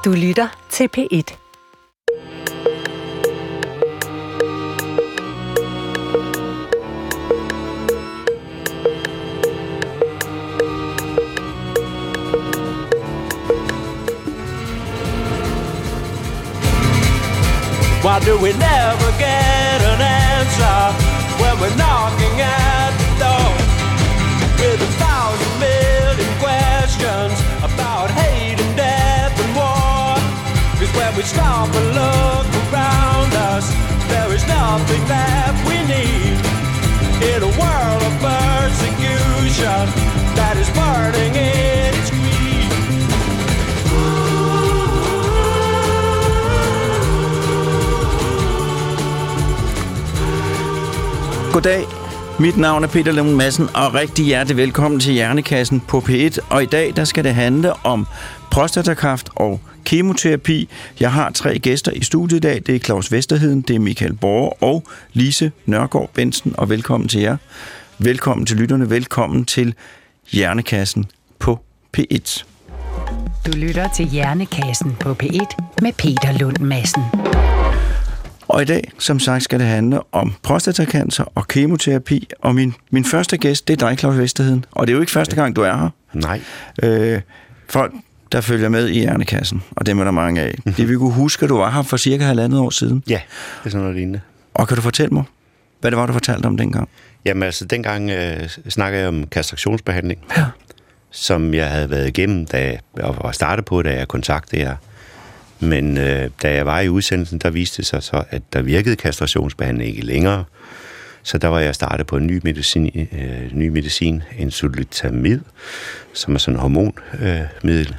Du lytter til P1. Why do we never get an answer when we're knocking at the door with 1,000 million questions about hate and death and war? 'Cause when we stop and look around us, there is nothing that we need in a world of persecution that is burning in its greed. Goddag, mit navn er Peter Lund Madsen, og rigtig hjertelig velkommen til Hjernekassen på P1. Og i dag, der skal det handle om prostatakræft og kemoterapi. Jeg har 3 gæster i studiet i dag. Det er Claus Vesterheden, det er Michael Borge og Lise Nørgaard Bensen, og velkommen til jer. Velkommen til lytterne, velkommen til Hjernekassen på P1. Du lytter til Hjernekassen på P1 med Peter Lund Madsen. Og i dag, som sagt, skal det handle om prostatacancer og kemoterapi. Og min første gæst, det er dig, Claus Vesterheden. Og det er jo ikke første gang, du er her. Nej. Folk, der følger med i Hjernekassen, og dem er der mange af, de vil kunne huske, at du var her for cirka 1,5 år siden. Ja, det er sådan noget lignende. Og kan du fortælle mig, hvad det var, du fortalte om dengang? Jamen altså, dengang snakkede jeg om kastrationsbehandling, ja, som jeg havde været igennem, da jeg var startet på, da jeg kontaktede jer. Men da jeg var i udsendelsen, der viste det sig så, at der virkede kastrationsbehandling ikke længere. Så der var jeg startet på en ny medicin, enzalutamid, som er sådan en hormonmiddel.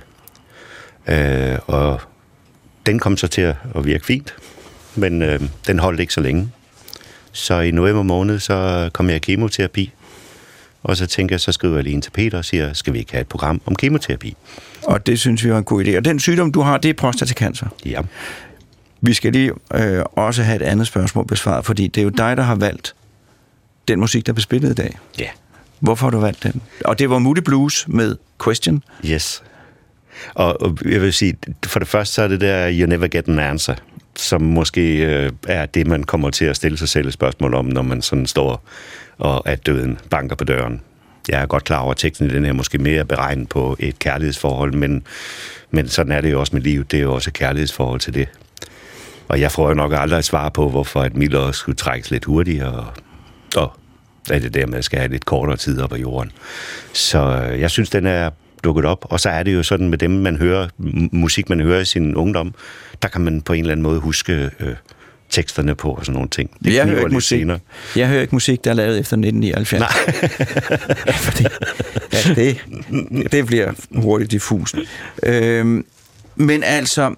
Og den kom så til at virke fint, men den holdt ikke så længe. Så i november måned, så kom jeg i kemoterapi. Og så tænker jeg, så skriver jeg lige ind til Peter og siger, skal vi ikke have et program om kemoterapi? Og det synes vi var en god idé. Og den sygdom, du har, det er prostatacancer. Ja. Vi skal lige også have et andet spørgsmål besvaret, fordi det er jo dig, der har valgt den musik, der blev spillet i dag. Ja. Hvorfor har du valgt den? Og det var Moody Blues med Question. Yes. Og jeg vil sige, for det første så er det der You Never Get an Answer, som måske er det, man kommer til at stille sig selv et spørgsmål om, når man sådan står og at døden banker på døren. Jeg er godt klar over, at teksten i den her måske mere beregnet på et kærlighedsforhold, men sådan er det jo også med livet. Det er jo også et kærlighedsforhold til det. Og jeg får jo nok aldrig et svar på, hvorfor et Miller skulle trækkes lidt hurtigere, og er det der med, at skal have lidt kortere tid op ad jorden. Så jeg synes, den er dukket op. Og så er det jo sådan med dem, man hører, musik, man hører i sin ungdom, der kan man på en eller anden måde huske teksterne på og sådan nogle ting. Jeg hører ikke musik, der er lavet efter 1979. Nej. Fordi, det bliver hurtigt diffust. Men altså,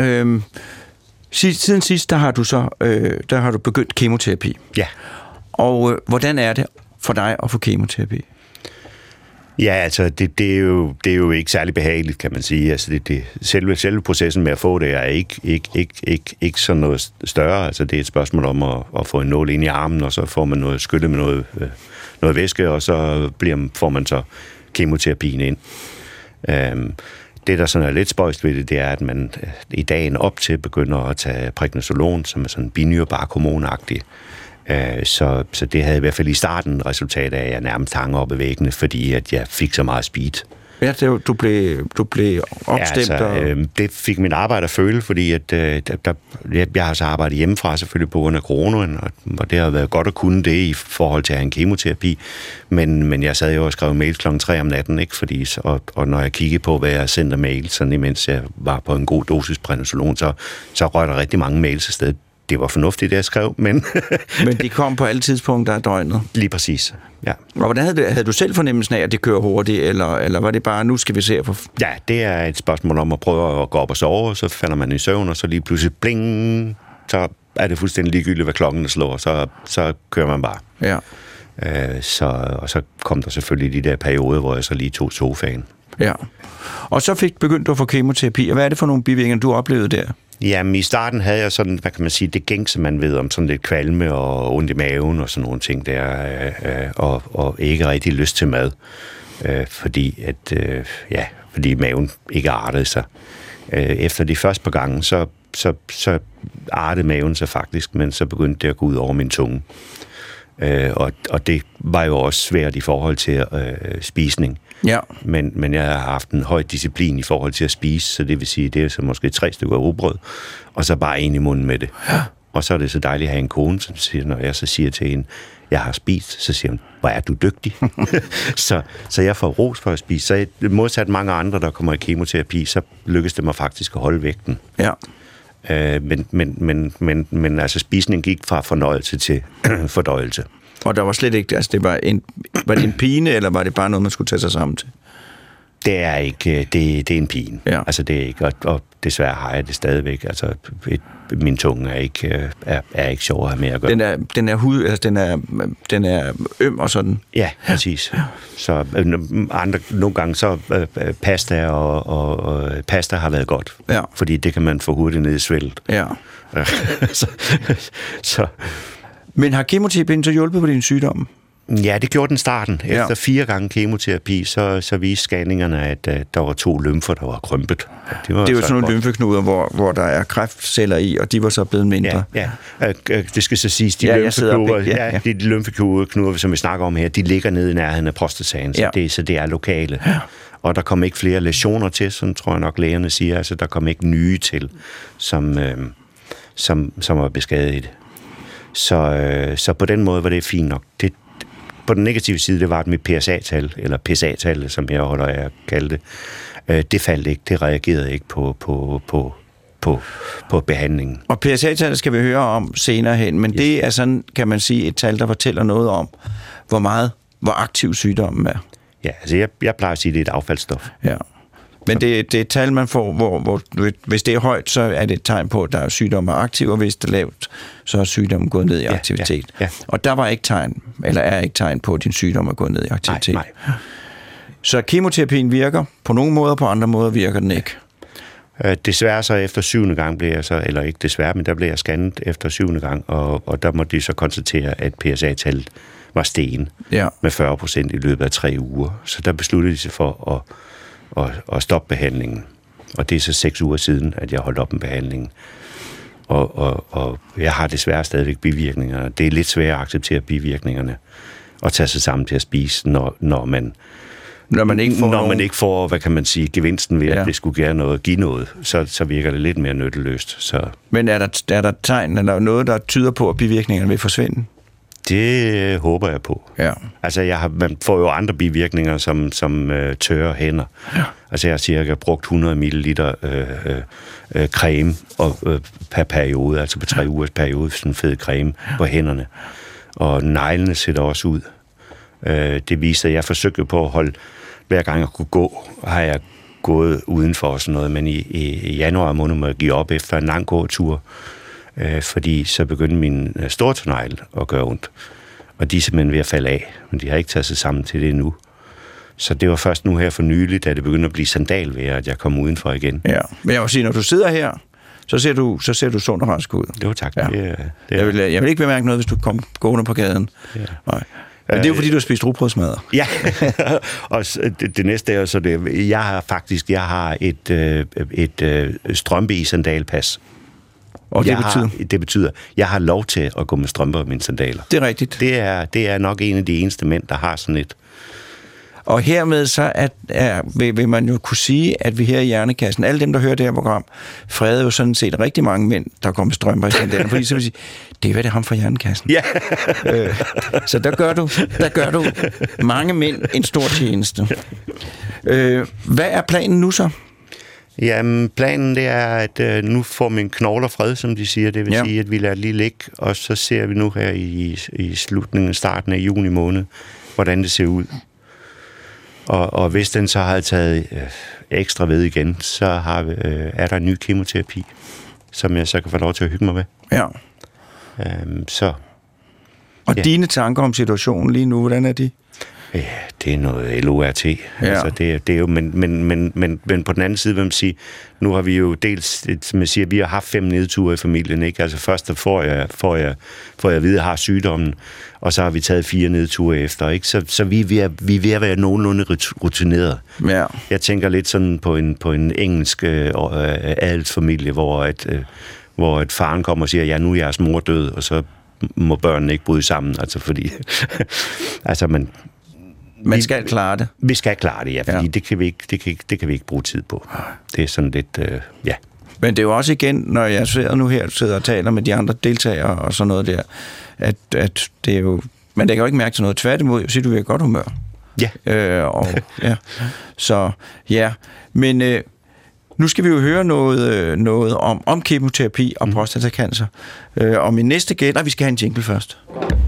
siden sidst, der har du begyndt kemoterapi. Ja. Og hvordan er det for dig at få kemoterapi? Ja, altså, det er jo ikke særlig behageligt, kan man sige. Altså, selve processen med at få det er ikke sådan noget større. Altså, det er et spørgsmål om at få en nål ind i armen, og så får man noget skyllet med noget væske, og så får man så kemoterapien ind. Det, der sådan er lidt spøjst ved det, det er, at man i dagen op til begynder at tage prednisolon, som er sådan binyrebarkhormonagtig. Så det havde i hvert fald i starten resultat af, at jeg nærmest hang op ad væggene, fordi at jeg fik så meget speed. Ja, du blev opstemt. Ja, altså, det fik min arbejde at føle, fordi at, jeg har så arbejdet hjemmefra selvfølgelig på grund af coronaen, og det har været godt at kunne det i forhold til at have en kemoterapi, men jeg sad jo og skrev mails kl. 3 om natten, ikke? Fordi, og når jeg kiggede på, hvad jeg sendte mails, sådan imens jeg var på en god dosis prednisolon, så røg der rigtig mange mails afsted. Det var fornuftigt, det jeg skrev, men... Men de kom på alle tidspunkter af døgnet? Lige præcis, ja. Og hvordan havde du selv fornemmelsen af, at det kører hurtigt, eller var det bare, nu skal vi se? Ja, det er et spørgsmål om at prøve at gå op og sove, og så falder man i søvn, og så lige pludselig bling, så er det fuldstændig ligegyldigt, hvad klokken slår, så kører man bare. Ja. Og så kom der selvfølgelig de der perioder, hvor jeg så lige tog sofaen. Ja. Og så begyndte du at få kemoterapi, og hvad er det for nogle bivirkninger, du oplevede der? Jamen, i starten havde jeg sådan, hvad kan man sige, det gængse, man ved om sådan lidt kvalme og ondt i maven og sådan nogle ting der, og ikke rigtig lyst til mad. Fordi at, fordi maven ikke artede sig. Efter de første par gange, så artede maven sig faktisk, men så begyndte det at gå ud over min tunge. Og det var jo også svært i forhold til spisning. Ja. Men jeg har haft en høj disciplin i forhold til at spise, så det vil sige, det er så måske 3 stykker rugbrød, og så bare en i munden med det. Ja. Og så er det så dejligt at have en kone, som siger, når jeg så siger til hende, jeg har spist, så siger hun, hvor er du dygtig. så jeg får ros for at spise. Så modsat mange andre, der kommer i kemoterapi, så lykkes det mig faktisk at holde vægten. Ja. Men altså spisningen gik fra fornøjelse til fordøjelse. Og der var slet ikke, altså var det en pine, eller var det bare noget, man skulle tage sig sammen til? Det er ikke, det er en pine. Ja. Altså det er ikke, og desværre har jeg det stadigvæk. Altså min tunge er ikke sjov at have med at gøre. Den er hud, altså den er øm og sådan. Ja, præcis. Ja. Så nogle gange så pasta og pasta har været godt. Ja. Fordi det kan man få hurtigt ned i svældet. Ja. så. Men har kemoterapien så hjulpet på din sygdom? Ja, det gjorde den starten. Efter 4 gange kemoterapi, så viste scanningerne, at der var 2 lymfer, der var krympet. Det er jo sådan nogle lymfeknuder, hvor der er kræftceller i, og de var så blevet mindre. Ja. Det skal så siges, de lymfeknuder, som vi snakker om her, de ligger nede i nærheden af prostataen, så det er lokale. Ja. Og der kom ikke flere læsioner til, som tror jeg nok lægerne siger. Altså, der kom ikke nye til, som var beskadiget. Så på den måde var det fint nok. På den negative side, det var mit PSA-tal, eller PSA-tal, som jeg holder af at kalde det. Det faldt ikke, det reagerede ikke på behandlingen. Og PSA-tallet skal vi høre om senere hen, men det er sådan, kan man sige, et tal, der fortæller noget om, hvor aktiv sygdommen er. Ja, altså jeg plejer at sige, at det er et affaldsstof. Ja. Men det er et tal, man får, hvor hvis det er højt, så er det et tegn på, at der er sygdom er aktiv, og hvis det er lavt, så er sygdommen gået ned i aktivitet. Ja. Og der var ikke tegn, eller er ikke tegn på, at din sygdom er gået ned i aktivitet. Nej. Så kemoterapien virker på nogle måder, på andre måder virker den ikke. Desværre så efter 7. gang blev jeg så, eller ikke desværre, men der blev jeg scannet efter 7. gang, og der måtte de så konstatere, at PSA-tallet var stegen med 40% i løbet af 3 uger. Så der besluttede de sig for at stoppe behandlingen. Og det er så 6 uger siden, at jeg holdt op med behandlingen. Og jeg har desværre stadigvæk bivirkninger. Det er lidt svært at acceptere bivirkningerne og tage sig sammen til at spise, når man ikke får, hvad kan man sige, gevinsten ved, at det skulle give noget, så virker det lidt mere nytteløst. Så. Men er der tegn, eller noget, der tyder på, at bivirkningerne vil forsvinde? Det håber jeg på. Ja. Altså, man får jo andre bivirkninger, som tørre hænder. Ja. Altså, jeg har cirka brugt 100 ml creme per periode, altså på 3 ugers periode, sådan en fed creme på hænderne. Og neglene sætter også ud. Det viser, at jeg forsøgte på at holde, hver gang jeg kunne gå, har jeg gået udenfor og sådan noget, men i januar måned må jeg give op efter en lang gåtur, fordi så begyndte min stortånegl at gøre ondt. Og de er simpelthen ved at falde af, men de har ikke taget sig sammen til det endnu. Så det var først nu her for nylig, da det begyndte at blive sandalvejr, at jeg kom udenfor igen. Ja, men jeg vil sige, når du sidder her, så ser du sund og rask ud. Jo, tak. Ja. Jeg vil ikke bemærke noget, hvis du kom gående på gaden. Ja. Nej. Men det er jo fordi, du har spist rugbrødsmadder. Ja, og det næste er jo så det. Jeg har et strømpe i sandalpas. Og det betyder, jeg har lov til at gå med strømper og mine sandaler. Det er rigtigt. Det er nok en af de eneste mænd, der har sådan et. Og hermed så vil man jo kunne sige, at vi her i Hjernekassen, alle dem, der hører det her program, freder jo sådan set rigtig mange mænd, der går med strømper i sandaler. Fordi så vil sige, det er det ham fra Hjernekassen. Ja. Så der gør du mange mænd en stor tjeneste. Hvad er planen nu så? Jamen, planen det er, at nu får min knogler fred, som de siger. Det vil sige, at vi lader lige ligge, og så ser vi nu her i starten af juni måned, hvordan det ser ud. Og hvis den så har taget ekstra ved igen, så er der en ny kemoterapi, som jeg så kan få lov til at hygge mig med. Ja. Så. Og dine tanker om situationen lige nu, hvordan er de? Ja, det er noget LORT. Ja. Altså, det er jo, men på den anden side vil man sige, nu har vi jo dels, som jeg siger, vi har haft 5 nedture i familien, ikke? Altså først får jeg at vide, at jeg har sygdommen, og så har vi taget 4 nedture efter, ikke? Så vi er ved at være nogenlunde rutineret. Ja. Jeg tænker lidt sådan på en engelsk adelsfamilie, hvor et faren kommer og siger, ja, nu er jeres mor død, og så må børnene ikke bryde sammen, altså fordi altså man skal klare det. Vi skal klare det, ja, fordi det kan vi ikke bruge tid på. Det er sådan lidt, ja. Men det er jo også igen, når jeg sidder og taler med de andre deltagere og sådan noget der, at det er jo, man lægger jo ikke mærke til noget. Tværtimod, jeg siger, du er i godt humør. Ja. Ja. Så ja, men nu skal vi jo høre noget om kemoterapi og prostatacancer. Og min næste gæst, vi skal have en jingle først.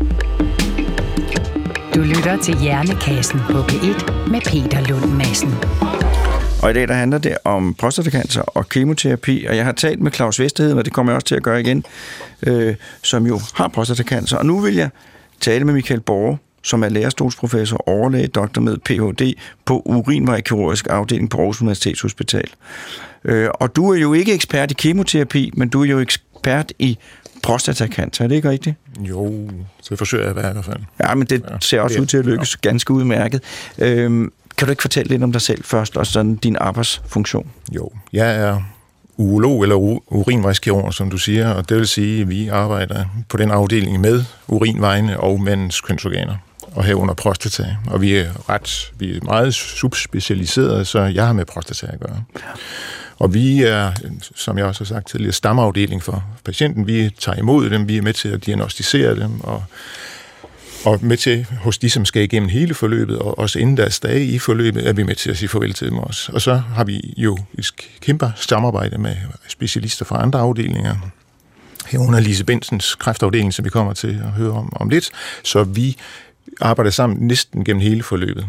Du lytter til Hjernekassen på P1 med Peter Lund Madsen. Og i dag der handler det om prostatacancer og kemoterapi, og jeg har talt med Claus Vesterheden, og det kommer jeg også til at gøre igen, som jo har prostatacancer. Og nu vil jeg tale med Michael Borge, som er lærestolsprofessor, overlæge, doktor med Ph.D. på urinvejskirurgisk afdeling på Aarhus Universitetshospital. Og du er jo ikke ekspert i kemoterapi, men du er jo ekspert i prostatacancer, er det ikke rigtigt? Jo, det forsøger jeg at være i hvert fald. Ja, men det ser også ud til at lykkes ganske udmærket. Kan du ikke fortælle lidt om dig selv først, og sådan din arbejdsfunktion? Jo, jeg er urolog eller urinvejskirurg, som du siger, og det vil sige, at vi arbejder på den afdeling med urinvejene og mændens kønsorganer, og herunder prostata. Og vi er meget subspecialiserede, så jeg har med prostata at gøre. Og vi er, som jeg også har sagt tidligere, stamafdeling for patienten. Vi tager imod dem, vi er med til at diagnostisere dem, og med til hos de, som skal igennem hele forløbet, og også inden deres dage i forløbet, er vi med til at sige farvel til dem også. Og så har vi jo et kæmpe samarbejde med specialister fra andre afdelinger. Herunder Lise Bensens kræftafdeling, som vi kommer til at høre om lidt. Så vi arbejder sammen næsten gennem hele forløbet.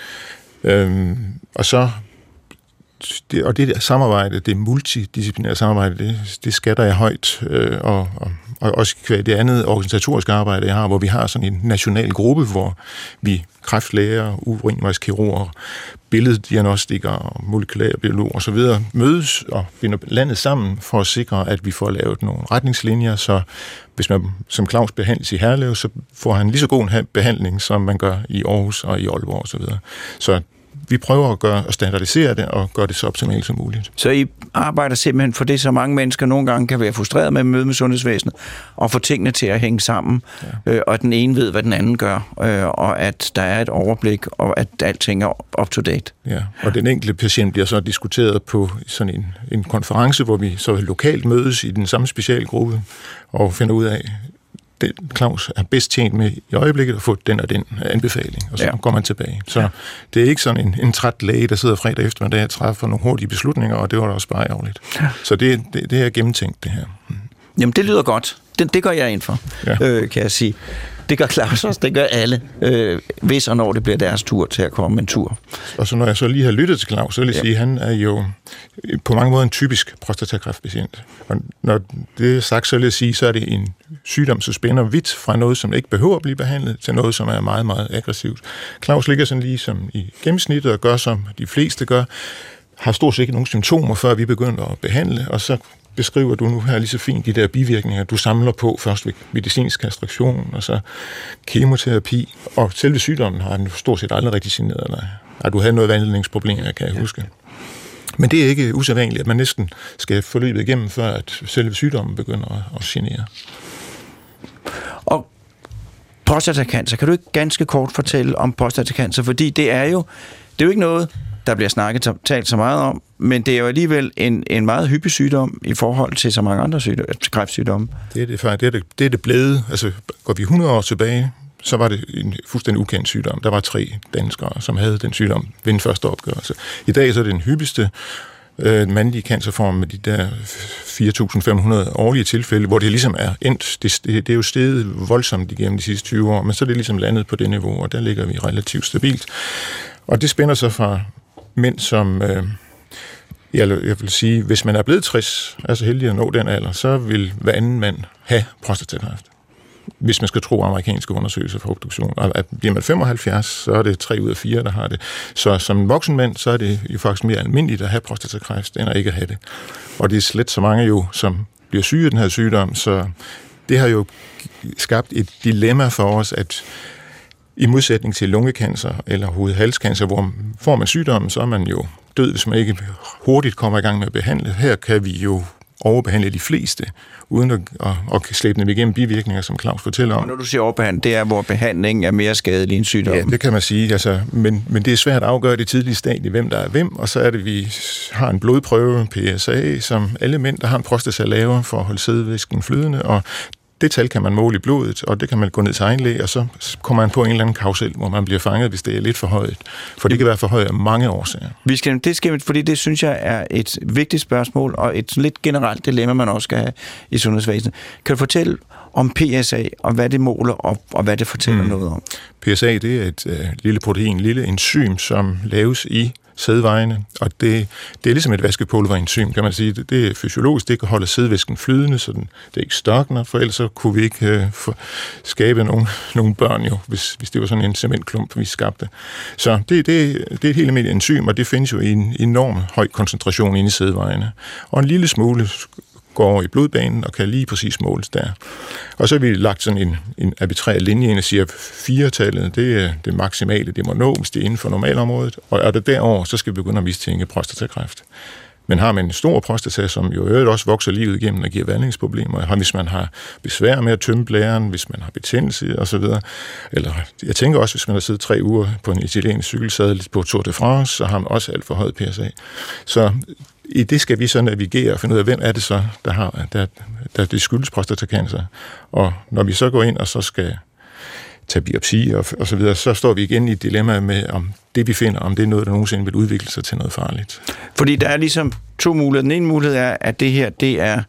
Og så det samarbejde, det multidisciplinære samarbejde, det skatter jeg højt, og også det andet organisatoriske arbejde, jeg har, hvor vi har sådan en national gruppe, hvor vi kræftlæger, urinvejskirurger, billeddiagnostikere, molekylærbiologer osv. mødes og binder landet sammen for at sikre, at vi får lavet nogle retningslinjer, så hvis man som Claus behandles i Herlev, så får han lige så god en behandling, som man gør i Aarhus og i Aalborg osv. Så vi prøver at standardisere det og gøre det så optimalt som muligt. Så I arbejder simpelthen for det, så mange mennesker nogle gange kan være frustreret med at møde med sundhedsvæsenet, og få tingene til at hænge sammen, og at den ene ved, hvad den anden gør, og at der er et overblik, og at alting er up to date. Ja, og den enkelte patient bliver så diskuteret på sådan en konference, hvor vi så lokalt mødes i den samme specialgruppe, og finder ud af, Claus er bedst tjent med i øjeblikket at få den og den anbefaling, og så går man tilbage. Så det er ikke sådan en træt læge, der sidder fredag eftermiddag og træffer nogle hurtige beslutninger, og det var da også bare ærgerligt. Ja. Så det er gennemtænkt, det her. Jamen, det lyder godt. Det går jeg ind for, kan jeg sige. Det gør Claus også, det gør alle, hvis og når det bliver deres tur til at komme en tur. Og så når jeg så lige har lyttet til Claus, så vil jeg sige, at han er jo på mange måder en typisk prostatakræftpatient. Og når det er sagt, så vil jeg sige, så er det en sygdom, som spænder vidt fra noget, som ikke behøver at blive behandlet, til noget, som er meget, meget aggressivt. Claus ligger sådan lige som i gennemsnittet og gør, som de fleste gør, har stort set ikke nogen symptomer, før vi begynder at behandle, og så beskriver du nu her lige så fint de der bivirkninger, du samler på, først ved medicinsk kastration, og så kemoterapi, og selve sygdommen har den stort set aldrig rigtig generet dig. Du havde noget vandledningsproblemer, kan jeg huske. Men det er ikke usædvanligt, at man næsten skal forløbet igennem, før at selve sygdommen begynder at genere. Og prostatacancer, kan du ikke ganske kort fortælle om prostatacancer, fordi det er jo ikke noget, der bliver talt så meget om, men det er jo alligevel en meget hyppig sygdom i forhold til så mange andre kræftsygdomme. Det er det blevet. Altså, går vi 100 år tilbage, så var det en fuldstændig ukendt sygdom. Der var 3 danskere, som havde den sygdom ved den første opgørelse. I dag så er det den hyppigste mandlige cancerform med de der 4.500 årlige tilfælde, hvor det ligesom er endt. Det er jo steget voldsomt igennem de sidste 20 år, men så er det ligesom landet på det niveau, og der ligger vi relativt stabilt. Og det spænder sig fra mænd, som jeg vil sige, hvis man er blevet 60, altså heldig at nå den alder, så vil hver anden mand have prostatakræft. hvis man skal tro amerikanske undersøgelser for obduktion. Og bliver man 75, så er det 3 ud af 4, der har det. Så som voksenmand, så er det jo faktisk mere almindeligt at have prostatakræft, end at ikke at have det. Og det er slet så mange jo, som bliver syge af den her sygdom, så det har jo skabt et dilemma for os, at i modsætning til lungekancer eller hovedhalskancer, hvor får man sygdommen, så er man jo død, hvis man ikke hurtigt kommer i gang med at behandle. Her kan vi jo overbehandle de fleste, uden at slæbe dem igennem bivirkninger, som Claus fortæller om. Og når du siger overbehandle, det er, hvor behandlingen er mere skadelig end sygdommen. Ja, det kan man sige. Altså, men det er svært at afgøre det tidlige stadie, hvem der er hvem, og så er det, vi har en blodprøve, PSA, som alle mænd, der har en prostata, laver for at holde sædvæsken flydende, og det tal kan man måle i blodet, og det kan man gå ned til egen læge, og så kommer man på en eller anden kausel, hvor man bliver fanget, hvis det er lidt for højt. For det kan være for højt af mange årsager. Fordi det synes jeg er et vigtigt spørgsmål, og et lidt generelt dilemma, man også skal have i sundhedsvæsenet. Kan du fortælle om PSA, og hvad det måler, og hvad det fortæller noget om? PSA, det er et lille protein, lille enzym, som laves i sædvejene, og det er ligesom et vaskepulverenzym, kan man sige. Det er fysiologisk, det kan holde sædvæsken flydende, så det ikke størkner, for ellers så kunne vi ikke skabe nogle børn jo, hvis det var sådan en cementklump, vi skabte. Så det er et helt almindeligt enzym, og det findes jo i en enorm høj koncentration inde i sædvejene. Og en lille smule går over i blodbanen og kan lige præcis måles der. Og så har vi lagt sådan en arbitrær linje ind og siger, 4-tallet, det er det maksimale, det må nå, hvis det er inden for normalområdet, og er det derover, så skal vi begynde at mistænke prostatakræft. Men har man en stor prostata, som jo øvrigt også vokser livet igennem og giver vandlingsproblemer, hvis man har besvær med at tømme blæren, hvis man har betændelse osv., eller jeg tænker også, hvis man har siddet 3 uger på en italiensk cykelsadel på Tour de France, så har man også alt for højt PSA. Så i det skal vi så navigere og finde ud af, hvem er det så, der det skyldes prostatacancer. Og når vi så går ind og så skal tage biopsi og så videre, så står vi igen i et dilemma med, om det vi finder, om det er noget, der nogensinde vil udvikle sig til noget farligt. Fordi der er ligesom 2 muligheder. Den ene mulighed er, at det her, det er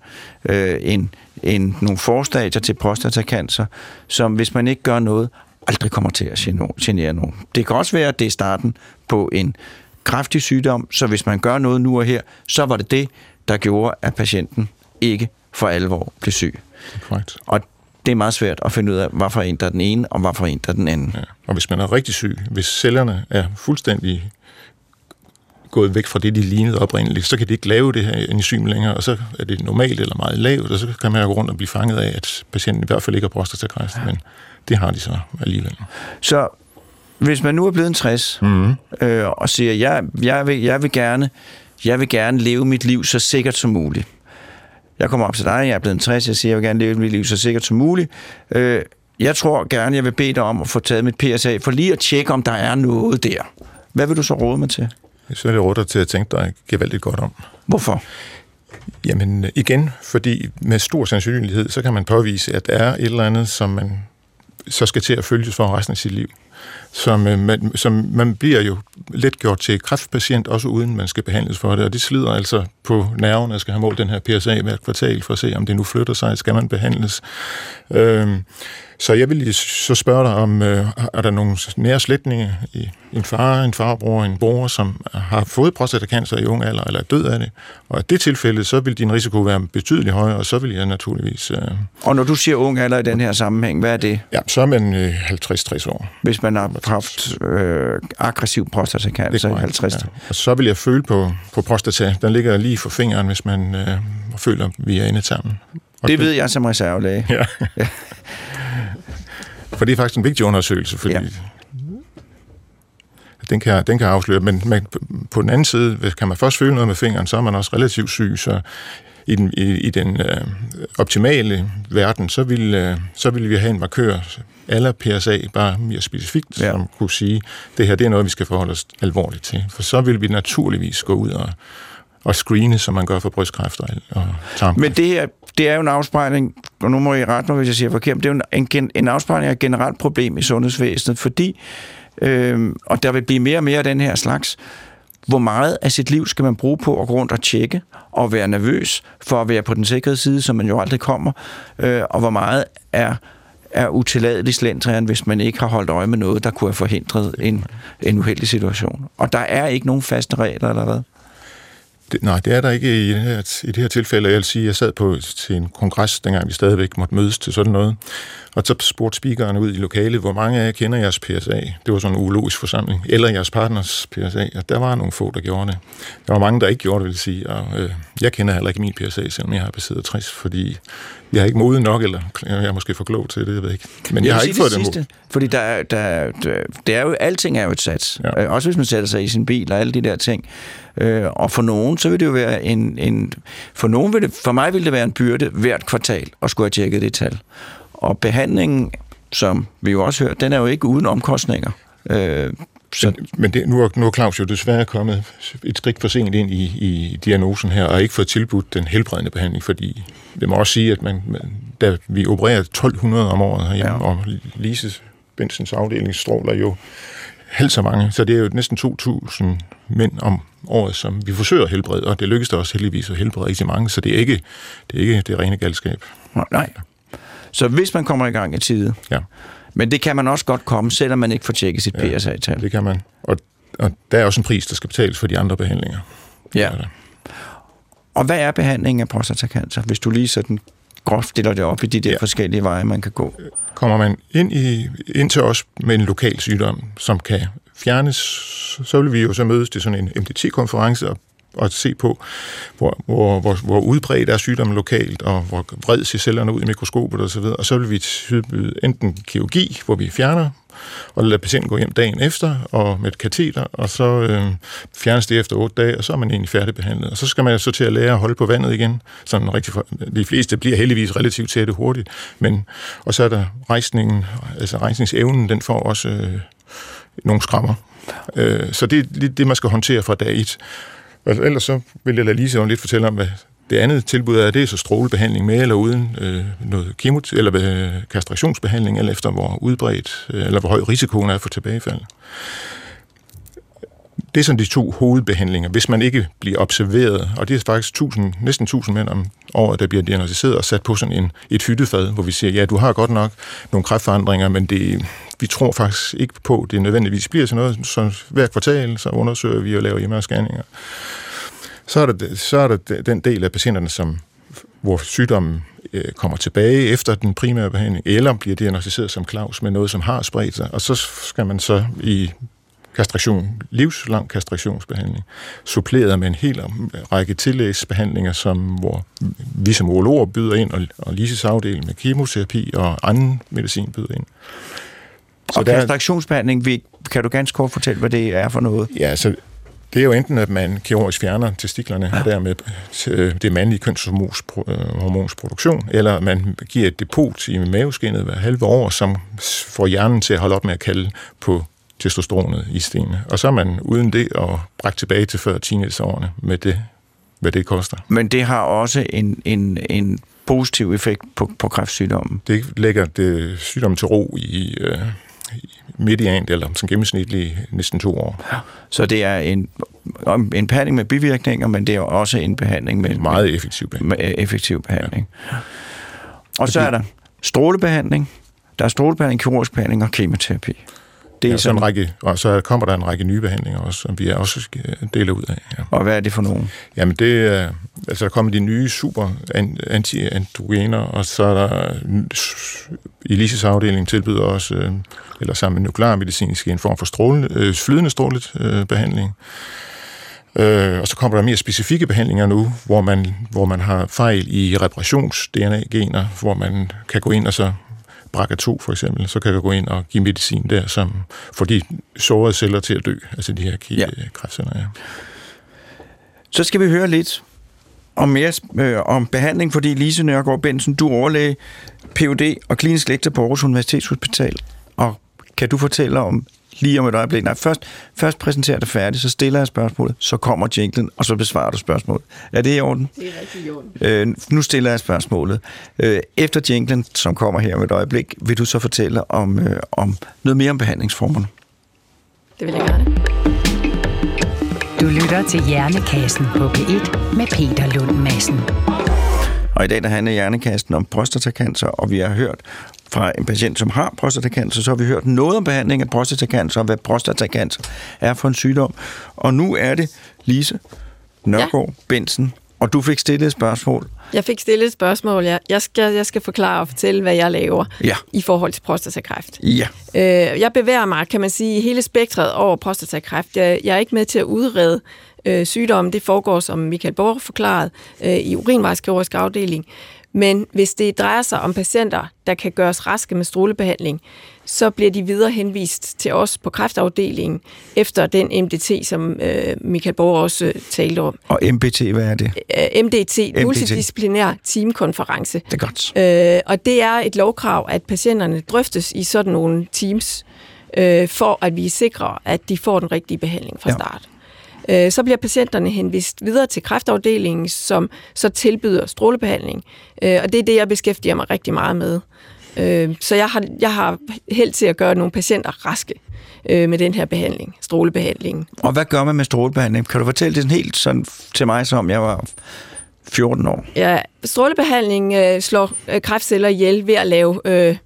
nogle forstadier til prostatacancer, som hvis man ikke gør noget, aldrig kommer til at genere nogen. Det kan også være, at det er starten på en kræftig sygdom, så hvis man gør noget nu og her, så var det, der gjorde, at patienten ikke for alvor blev syg. Correct. Og det er meget svært at finde ud af, hvorfor en der er den ene, og hvorfor en der er den anden. Ja. Og hvis man er rigtig syg, hvis cellerne er fuldstændig gået væk fra det, de lignede oprindeligt, så kan de ikke lave det her enzym længere, og så er det normalt eller meget lavt, og så kan man jo gå rundt og blive fanget af, at patienten i hvert fald ikke har prostatakræft, men det har de så alligevel. Så hvis man nu er blevet 60, og siger, jeg vil gerne leve mit liv så sikkert som muligt. Jeg kommer op til dig, jeg er blevet 60, jeg siger, jeg vil gerne leve mit liv så sikkert som muligt. Jeg tror gerne, jeg vil bede dig om at få taget mit PSA, for lige at tjekke, om der er noget der. Hvad vil du så råde mig til? Så er det råd dig til at tænke dig gevaldigt godt om. Hvorfor? Jamen igen, fordi med stor sandsynlighed, så kan man påvise, at der er et eller andet, som man så skal til at følges for resten af sit liv. Som man bliver jo let gjort til kræftpatient, også uden man skal behandles for det, og det slider altså på nerven, at skal have målt den her PSA hvert kvartal, for at se, om det nu flytter sig, skal man behandles. Så jeg vil så spørge dig om, er der nogle nære slægtninge, en far, en farbror, en bror, som har fået prostatacancer i ung alder, eller er død af det? Og i det tilfælde, så vil din risiko være betydeligt højere, og så vil jeg naturligvis... Og når du siger ung alder i den her sammenhæng, hvad er det? Ja, så er man 50-60 år. Hvis man har haft aggressiv prostatacancer i 50. Ja. Og så vil jeg føle på prostata. Den ligger lige for fingeren, hvis man føler, vi er inde sammen. Og det ved jeg som reservelæge. Ja. For det er faktisk en vigtig undersøgelse, fordi den kan afsløre. Men på den anden side, kan man først føle noget med fingeren, så er man også relativt syg. Så i den optimale verden, så vil vi have en markør, eller PSA, bare mere specifikt, som kunne sige, det her det er noget, vi skal forholde os alvorligt til. For så vil vi naturligvis gå ud og screene, som man gør for brystkræft og tarmkræft. Men det her, det er jo en afspejling, og nu må I rette mig, hvis jeg siger forkert, det er jo en afspejling af et generelt problem i sundhedsvæsenet, fordi, og der vil blive mere og mere af den her slags, hvor meget af sit liv skal man bruge på at gå rundt og tjekke, og være nervøs for at være på den sikre side, som man jo aldrig kommer, og hvor meget er utilladelig slendrian, hvis man ikke har holdt øje med noget, der kunne have forhindret en uheldig situation. Og der er ikke nogen faste regler, eller hvad? Det er der ikke i det her tilfælde. Jeg vil sige, jeg sad til en kongres, dengang vi stadigvæk måtte mødes til sådan noget, og så spurgte speakerne ud i lokalet, hvor mange af jer kender jeres PSA? Det var sådan en urologisk forsamling. Eller jeres partners PSA. Og der var nogle få, der gjorde det. Der var mange, der ikke gjorde det, vil jeg sige. Og jeg kender heller ikke min PSA, selvom jeg har passeret 60, fordi jeg har ikke modet nok, eller jeg er måske for klog til det, jeg ved ikke. Men jeg har ikke fået det mod. Fordi det er jo, alting er jo et sats. Ja. Også hvis man sætter sig i sin bil og alle de der ting. Og for nogen, så vil det jo være for mig vil det være en byrde hvert kvartal at skulle have tjekket det tal. Og behandlingen, som vi jo også hører, den er jo ikke uden omkostninger. Men nu er Claus jo desværre kommet et skridt for sent ind i diagnosen her, og ikke fået tilbudt den helbredende behandling, fordi det må også sige, at da vi opererer 1200 om året herhjemme, og Lises Bensens afdeling stråler jo halvt så mange, så det er jo næsten 2.000 mænd om året, som vi forsøger at helbrede, og det lykkes da også heldigvis at helbrede rigtig mange, så det er ikke det rene galskab. Nej. Så hvis man kommer i gang i tide, men det kan man også godt komme, selvom man ikke får tjekket sit PSA-tal. Det kan man, og der er også en pris, der skal betales for de andre behandlinger. Ja. Og hvad er behandlingen af prostatacancer, hvis du lige sådan groft stiller det op i de der forskellige veje, man kan gå? Kommer man ind til os med en lokal sygdom, som kan fjernes, så vil vi jo så mødes til sådan en MDT-konference og se på, hvor udbredt er sygdommen lokalt, og hvor vred ser cellerne ud i mikroskopet osv. Og så vil vi tilbyde enten kirurgi, hvor vi fjerner, og lader patienten gå hjem dagen efter, og med et kateter, og så fjernes det efter 8 dage, og så er man egentlig færdigbehandlet. Og så skal man så til at lære at holde på vandet igen. Sådan de fleste bliver heldigvis relativt tætte hurtigt, og så er der rejsningsevnen, den får også nogle skrammer. Så det er det, man skal håndtere fra dag 1. Ellers så vil jeg lade Lise lidt fortælle om, hvad det andet tilbud er. Det er så strålebehandling med eller uden noget eller kastrationsbehandling, eller efter hvor udbredt eller hvor høj risikoen er for tilbagefald. Det er sådan de 2 hovedbehandlinger, hvis man ikke bliver observeret, og det er faktisk næsten 1000 mænd om året, der bliver diagnosticeret og sat på sådan et hyttefad, hvor vi siger, ja, du har godt nok nogle kræftforandringer, men vi tror faktisk ikke på, at det nødvendigvis bliver sådan noget. Så hver kvartal, så undersøger vi og laver hjemme-scanninger. Så er der den del af patienterne, hvor sygdommen kommer tilbage efter den primære behandling, eller bliver diagnosticeret som Claus med noget, som har spredt sig, og så skal man så i livslang kastrationsbehandling, suppleret med en hel række tillægsbehandlinger, hvor vi som urologer byder ind, og Lises afdeling med kemoterapi og anden medicin byder ind. Så og kastrationsbehandling, kan du ganske kort fortælle, hvad det er for noget? Ja, så det er jo enten, at man kirurgisk fjerner testiklerne, og dermed det mandlige kønshormons produktion, eller man giver et depot i maveskindet hver halve år, som får hjernen til at holde op med at kalde på testosteronet i stenene. Og så er man uden det og bragt tilbage til før teenageårene med det, hvad det koster. Men det har også en positiv effekt på kræftsygdommen? Det lægger sygdommen til ro i mediant eller som gennemsnitlig næsten 2 år. Ja. Så det er en behandling med bivirkninger, men det er også en behandling med meget effektiv behandling. Ja. Og så er der strålebehandling. Der er strålebehandling, kirurgisk behandling og kemoterapi. Det er sådan en række, og så kommer der en række nye behandlinger også, som vi også deler ud af. Ja. Og hvad er det for nogen? Jamen det er, der kommer de nye super anti-androgener, og så er der i Lises afdeling tilbyder også, eller sammen med nuklearmedicinsk, en form for flydende strålebehandling. Og så kommer der mere specifikke behandlinger nu, hvor man har fejl i reparations-DNA-gener, hvor man kan gå ind og så BRCA2 for eksempel, så kan vi gå ind og give medicin der, som får de sårede celler til at dø, altså de her kræftceller. Ja. Så skal vi høre lidt om behandling, fordi Lise Nørgaard Bensen, du er overlæge, Ph.D. og klinisk lektor på Aarhus Universitetshospital. Og kan du fortælle om lige om et øjeblik? Nej, først præsenterer det færdigt, så stiller jeg spørgsmålet, så kommer jinglen, og så besvarer du spørgsmålet. Er det i orden? Det er rigtig i orden. Nu stiller jeg spørgsmålet. Efter jinglen, som kommer her om et øjeblik, vil du så fortælle om noget mere om behandlingsformerne? Det vil jeg gerne. Du lytter til Hjernekassen på P1 med Peter Lund Madsen. Og i dag der handler Hjernekassen om prostatacancer, og vi har hørt fra en patient, som har prostatacancer, så har vi hørt noget om behandling af prostatacancer, og hvad prostatacancer er for en sygdom. Og nu er det Lise, Nørgaard Bentzen, og du fik stillet et spørgsmål. Jeg fik stillet et spørgsmål, ja. Jeg skal forklare og fortælle, hvad jeg laver i forhold til prostatakræft. Ja. Jeg bevæger mig, kan man sige, hele spektret over prostatakræft. Jeg er ikke med til at udrede sygdommen. Det foregår, som Michael Borg forklarede, i urinvejskirurgisk afdeling. Men hvis det drejer sig om patienter, der kan gøres raske med strålebehandling, så bliver de videre henvist til os på kræftafdelingen efter den MDT, som Michael Borg også talte om. Og MBT, hvad er det? MDT, multidisciplinær teamkonference. Det er godt. Og det er et lovkrav, at patienterne drøftes i sådan nogle teams, for at vi sikrer, at de får den rigtige behandling fra start. Så bliver patienterne henvist videre til kræftafdelingen, som så tilbyder strålebehandling. Og det er det, jeg beskæftiger mig rigtig meget med. Så jeg har held til at gøre nogle patienter raske med den her behandling, strålebehandling. Og hvad gør man med strålebehandling? Kan du fortælle det sådan helt sådan til mig, som jeg var 14 år? Ja, strålebehandling slår kræftceller ihjel ved at lave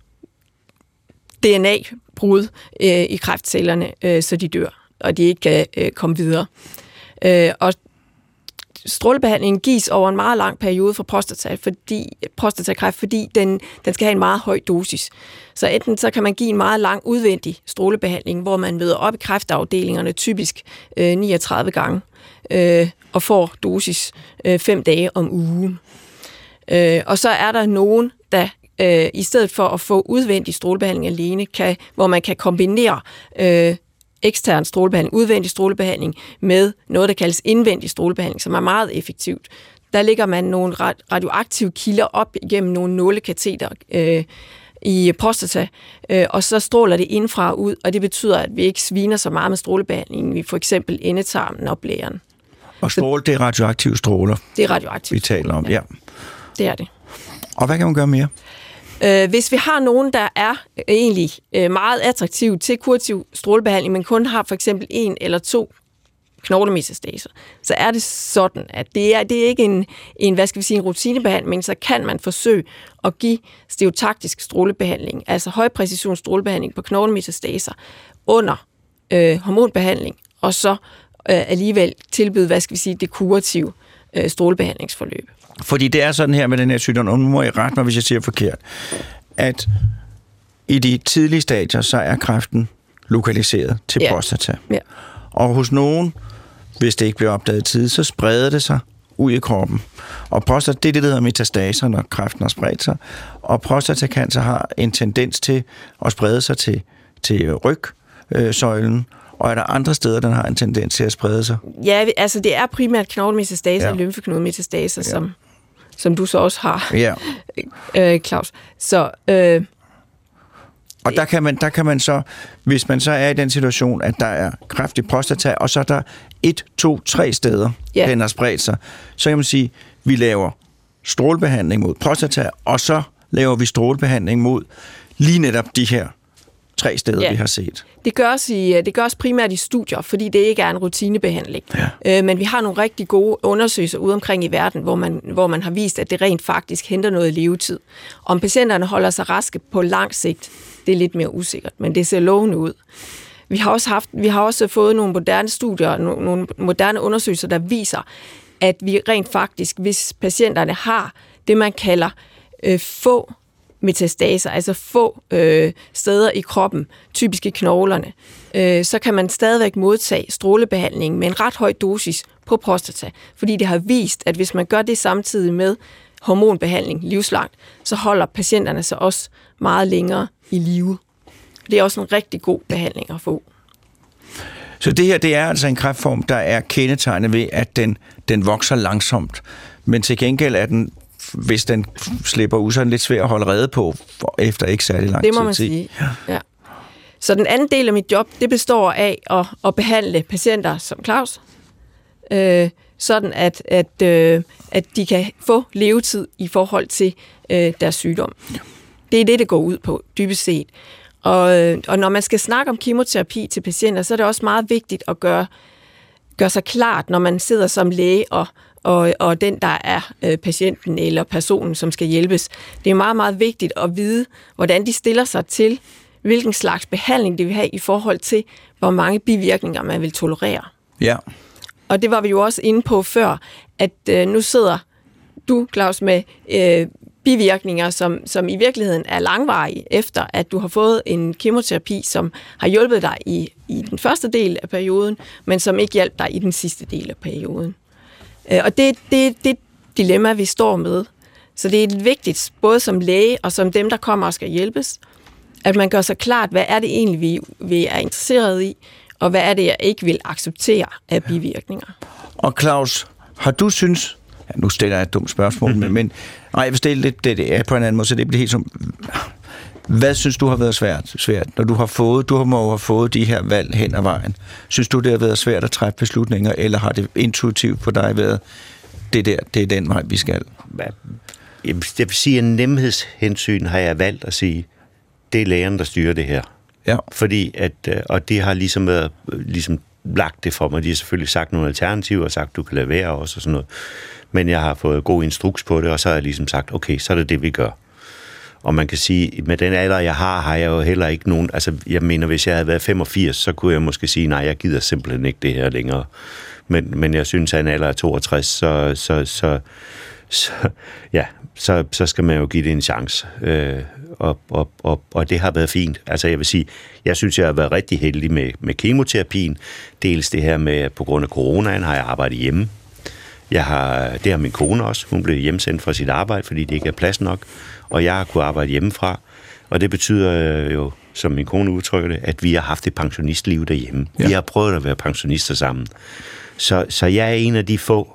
DNA-brud i kræftcellerne, så de dør, og de ikke kan komme videre. Og strålebehandlingen gives over en meget lang periode for prostatakræft, fordi den skal have en meget høj dosis. Så enten så kan man give en meget lang udvendig strålebehandling, hvor man møder op i kræftafdelingerne typisk 39 gange og får dosis 5 dage om ugen. Og så er der nogen, der i stedet for at få udvendig strålebehandling alene, hvor man kan kombinere ekstern strålebehandling, udvendig strålebehandling med noget, der kaldes indvendig strålebehandling, som er meget effektivt. Der lægger man nogle radioaktive kilder op igennem nogle nålekateter i prostata, og så stråler det indfra ud, og det betyder, at vi ikke sviner så meget med strålebehandlingen, vi for eksempel endetarmen og blæren. Og stråle, det er radioaktive stråler. Det er radioaktivt. Vi taler om, ja. Det er det. Og hvad kan man gøre mere? Hvis vi har nogen, der er egentlig meget attraktiv til kurativ strålebehandling, men kun har for eksempel 1 eller 2 knoglemetastaser, så er det sådan, at det er ikke en rutinebehandling, men så kan man forsøge at give stereotaktisk strålebehandling, altså højpræcisions strålebehandling på knoglemetastaser under hormonbehandling, og så alligevel tilbyde, det kurative strålebehandlingsforløb. Fordi det er sådan her med den her sygdom, og nu må jeg rette mig, hvis jeg siger forkert, at i de tidlige stadier, så er kræften lokaliseret til prostata. Ja. Og hos nogen, hvis det ikke bliver opdaget i tide, så spreder det sig ud i kroppen. Og prostata, det er det, der hedder metastaser, når kræften har spredt sig. Og prostatacancer har en tendens til at sprede sig til rygsøjlen. Og er der andre steder, der har en tendens til at sprede sig? Ja, altså det er primært knoglemetastaser og lymfeknudemetastaser, som du så også har, Claus. Så, og der kan man så, hvis man så er i den situation, at der er kræft i prostata, og så er der 1, 2, 3 steder, den har spredt sig, så kan man sige, vi laver strålebehandling mod prostata, og så laver vi strålebehandling mod lige netop de her 3 steder, vi har set. Det gørs primært i studier, fordi det ikke er en rutinebehandling. Ja. Men vi har nogle rigtig gode undersøgelser ude omkring i verden, hvor man har vist, at det rent faktisk henter noget levetid. Om patienterne holder sig raske på lang sigt, det er lidt mere usikkert, men det ser lovende ud. Vi har også fået nogle moderne studier, nogle moderne undersøgelser, der viser, at vi rent faktisk, hvis patienterne har det, man kalder få metastaser, altså få steder i kroppen, typisk i knoglerne, så kan man stadigvæk modtage strålebehandling med en ret høj dosis på prostata, fordi det har vist, at hvis man gør det samtidig med hormonbehandling livslangt, så holder patienterne sig også meget længere i live. Det er også en rigtig god behandling at få. Så det her, det er altså en kræftform, der er kendetegnet ved, at den vokser langsomt, men til gengæld er den, hvis den slipper ud, så er den lidt svær at holde rede på efter ikke særlig lang tid. Det må man sige, ja. Så den anden del af mit job, det består af at behandle patienter som Claus, sådan at de kan få levetid i forhold til deres sygdom. Det er det går ud på, dybest set. Og når man skal snakke om kemoterapi til patienter, så er det også meget vigtigt at gøre sig klart, når man sidder som læge og den, der er patienten eller personen, som skal hjælpes. Det er meget, meget vigtigt at vide, hvordan de stiller sig til, hvilken slags behandling de vil have i forhold til, hvor mange bivirkninger man vil tolerere. Ja. Og det var vi jo også inde på før, at nu sidder du, Claus, med bivirkninger, som i virkeligheden er langvarige, efter at du har fået en kemoterapi, som har hjulpet dig i den første del af perioden, men som ikke hjalp dig i den sidste del af perioden. Og det er det dilemma, vi står med. Så det er vigtigt, både som læge og som dem, der kommer og skal hjælpes, at man gør sig klart, hvad er det egentlig, vi er interesseret i, og hvad er det, jeg ikke vil acceptere af bivirkninger. Og Claus, har du synes... Ja, nu stiller jeg et dumt spørgsmål, men jeg vil stille lidt det på en anden måde, så det bliver helt som... Hvad synes du har været svært, når du må have fået de her valg hen ad vejen? Synes du, det har været svært at træffe beslutninger, eller har det intuitivt for dig været, det er den vej, vi skal? Jeg vil sige, at nemhedshensyn har jeg valgt at sige, det er lægerne, der styrer det her. Ja. Fordi og det har ligesom været lagt det for mig. De har selvfølgelig sagt nogle alternativer og sagt, du kan lade være også og sådan noget. Men jeg har fået god instruks på det, og så har jeg ligesom sagt, okay, så er det vi gør. Og man kan sige, med den alder, jeg har jeg jo heller ikke nogen... Altså, jeg mener, hvis jeg havde været 85, så kunne jeg måske sige, nej, jeg gider simpelthen ikke det her længere. Men jeg synes, at en alder af 62, så skal man jo give det en chance. Og det har været fint. Altså, jeg vil sige, jeg synes, jeg har været rigtig heldig med kemoterapien. Dels det her med, på grund af coronaen, har jeg arbejdet hjemme. Det har min kone også. Hun blev hjemsendt fra sit arbejde, fordi det ikke er plads nok. Og jeg har kunnet arbejde hjemmefra. Og det betyder jo, som min kone udtrykker det, at vi har haft et pensionistliv derhjemme. Ja. Vi har prøvet at være pensionister sammen. Så jeg er en af de få,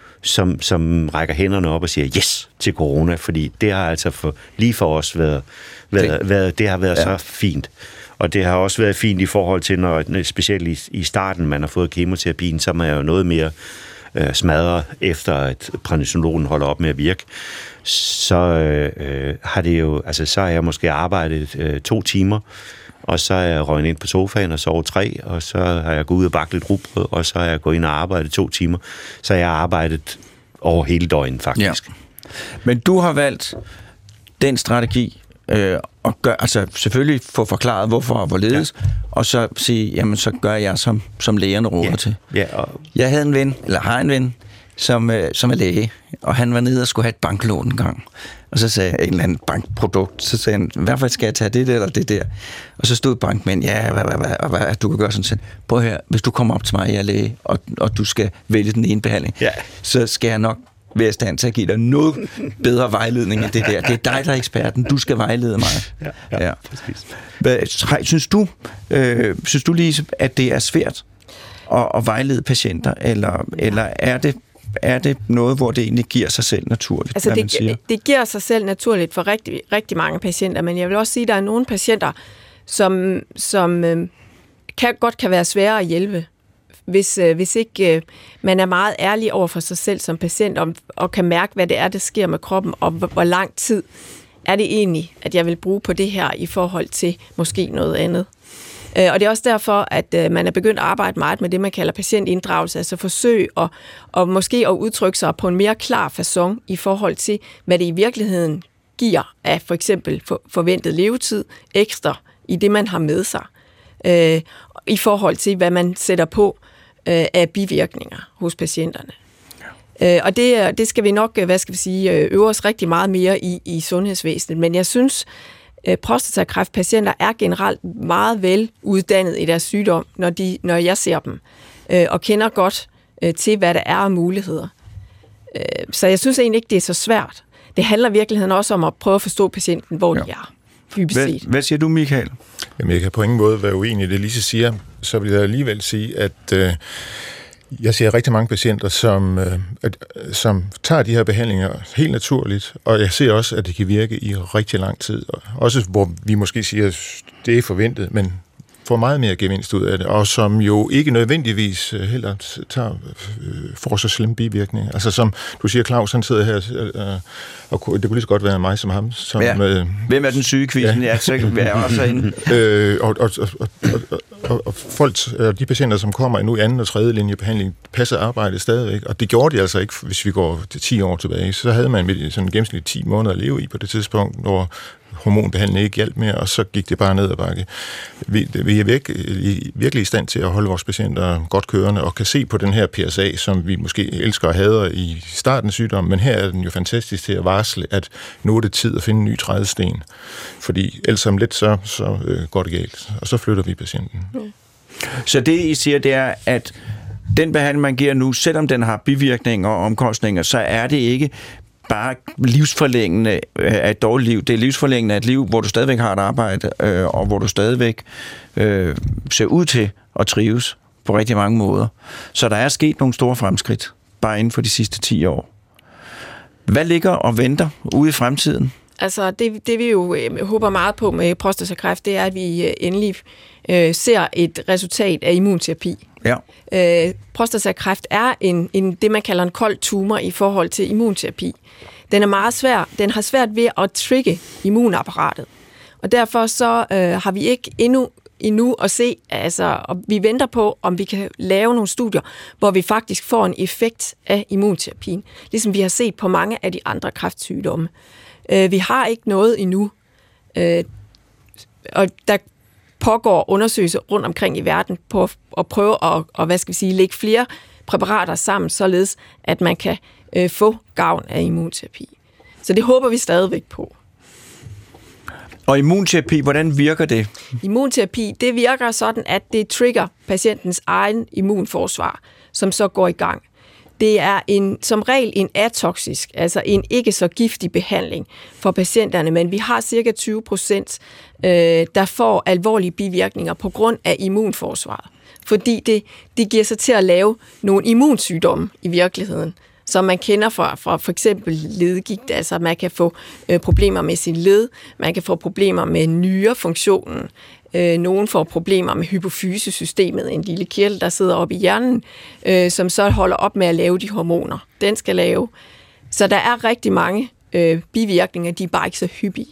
som rækker hænderne op og siger yes til corona, fordi det har altså lige for os været det har været så fint. Og det har også været fint i forhold til, når specielt i starten man har fået kemoterapien, så er man jo noget mere smadret efter, at prednisolonen holder op med at virke. Så har det jo, altså så har jeg måske arbejdet 2 timer, og så er jeg røget ind på sofaen og sovet 3, og så har jeg gået ud og bagt lidt rugbrød, og så har jeg gået ind og arbejdet 2 timer. Så jeg har arbejdet over hele døgnet, faktisk. Ja. Men du har valgt den strategi, og altså selvfølgelig få forklaret, hvorfor og hvorledes, og så sige, jamen så gør jeg, som lægerne råder til. Ja, jeg havde en ven, eller har en ven, som er læge, og han var nede og skulle have et banklån en gang. Og så sagde jeg en eller anden bankprodukt, så sagde han, hvorfor skal jeg tage det der eller det der? Og så stod bankmænd, hvad, du kan gøre sådan. Prøv her, hvis du kommer op til mig, jeg er læge, og du skal vælge den ene behandling, så skal jeg nok være i stand til at give dig noget bedre vejledning end det der. Det er dig, der er eksperten. Du skal vejlede mig. Ja. Synes du, Lise, at det er svært at vejlede patienter, eller er det noget, hvor det egentlig giver sig selv naturligt? Altså det giver sig selv naturligt for rigtig, rigtig mange patienter, men jeg vil også sige, at der er nogle patienter, som godt kan være svære at hjælpe, hvis ikke man er meget ærlig over for sig selv som patient, og kan mærke, hvad det er, der sker med kroppen, og hvor lang tid er det egentlig, at jeg vil bruge på det her i forhold til måske noget andet. Og det er også derfor, at man er begyndt at arbejde meget med det, man kalder patientinddragelse, altså forsøg og måske at udtrykke sig på en mere klar facon i forhold til, hvad det i virkeligheden giver af for eksempel forventet levetid ekstra i det, man har med sig, i forhold til, hvad man sætter på af bivirkninger hos patienterne. Og det skal vi nok, øve os rigtig meget mere i sundhedsvæsenet, men jeg synes, prostatakræftpatienter er generelt meget vel uddannet i deres sygdom, når jeg ser dem, og kender godt til, hvad der er af muligheder. Så jeg synes egentlig ikke, det er så svært. Det handler i virkeligheden også om at prøve at forstå patienten, hvor de er, dybest set. Hvad siger du, Michael? Jamen, jeg kan på ingen måde være uenig i det, Lise siger. Så vil jeg alligevel sige, at jeg ser rigtig mange patienter, som tager de her behandlinger helt naturligt, og jeg ser også, at det kan virke i rigtig lang tid. Også hvor vi måske siger, at det er forventet, men får meget mere gevinst ud af det, og som jo ikke nødvendigvis heller får så slemme bivirkninger. Altså som du siger, Claus, han sidder her, og det kunne lige så godt være mig som ham. Som, hvem er den syge kvisten? Ja, så kan jeg også inde. Og folk, de patienter, som kommer nu i 2. og 3. linjebehandling, passer arbejdet stadigvæk, og det gjorde de altså ikke, hvis vi går til 10 år tilbage. Så havde man sådan gennemsnitligt 10 måneder at leve i på det tidspunkt, hvor hormonbehandling ikke hjalp mere, og så gik det bare ned ad bakke. Vi er virkelig i stand til at holde vores patienter godt kørende, og kan se på den her PSA, som vi måske elsker og hader i starten af sygdommen, men her er den jo fantastisk til at varsle, at nu er det tid at finde en ny trædesten. Fordi ellers om lidt, så går det galt, og så flytter vi patienten. Så det, I siger, det er, at den behandling, man giver nu, selvom den har bivirkninger og omkostninger, så er det ikke bare livsforlængende af et dårligt liv. Det er livsforlængende af et liv, hvor du stadigvæk har et arbejde, og hvor du stadigvæk ser ud til at trives på rigtig mange måder. Så der er sket nogle store fremskridt, bare inden for de sidste 10 år. Hvad ligger og venter ude i fremtiden? Altså, det vi jo håber meget på med prostatakræft, det er, at vi endelig ser et resultat af immunterapi. Ja. Prostatakræft er det, man kalder en kold tumor i forhold til immunterapi. Den er meget svær. Den har svært ved at trigge immunapparatet. Og derfor så har vi ikke endnu at se, altså, og vi venter på, om vi kan lave nogle studier, hvor vi faktisk får en effekt af immunterapien, ligesom vi har set på mange af de andre kræftsygdomme. Vi har ikke noget endnu, og der pågår undersøgelser rundt omkring i verden på at prøve at lægge flere præparater sammen, således at man kan få gavn af immunterapi. Så det håber vi stadigvæk på. Og immunterapi, hvordan virker det? Immunterapi, det virker sådan, at det trigger patientens egen immunforsvar, som så går i gang. Det er som regel en atoxisk, altså en ikke så giftig behandling for patienterne, men vi har cirka 20%, der får alvorlige bivirkninger på grund af immunforsvaret. Fordi det giver sig til at lave nogle immunsygdomme i virkeligheden, som man kender fra for eksempel ledgigt. Altså man kan få problemer med sin led, man kan få problemer med nyrefunktionen, nogen får problemer med hypofysesystemet, en lille kirtel, der sidder oppe i hjernen, som så holder op med at lave de hormoner, den skal lave. Så der er rigtig mange bivirkninger, de er bare ikke så hyppige.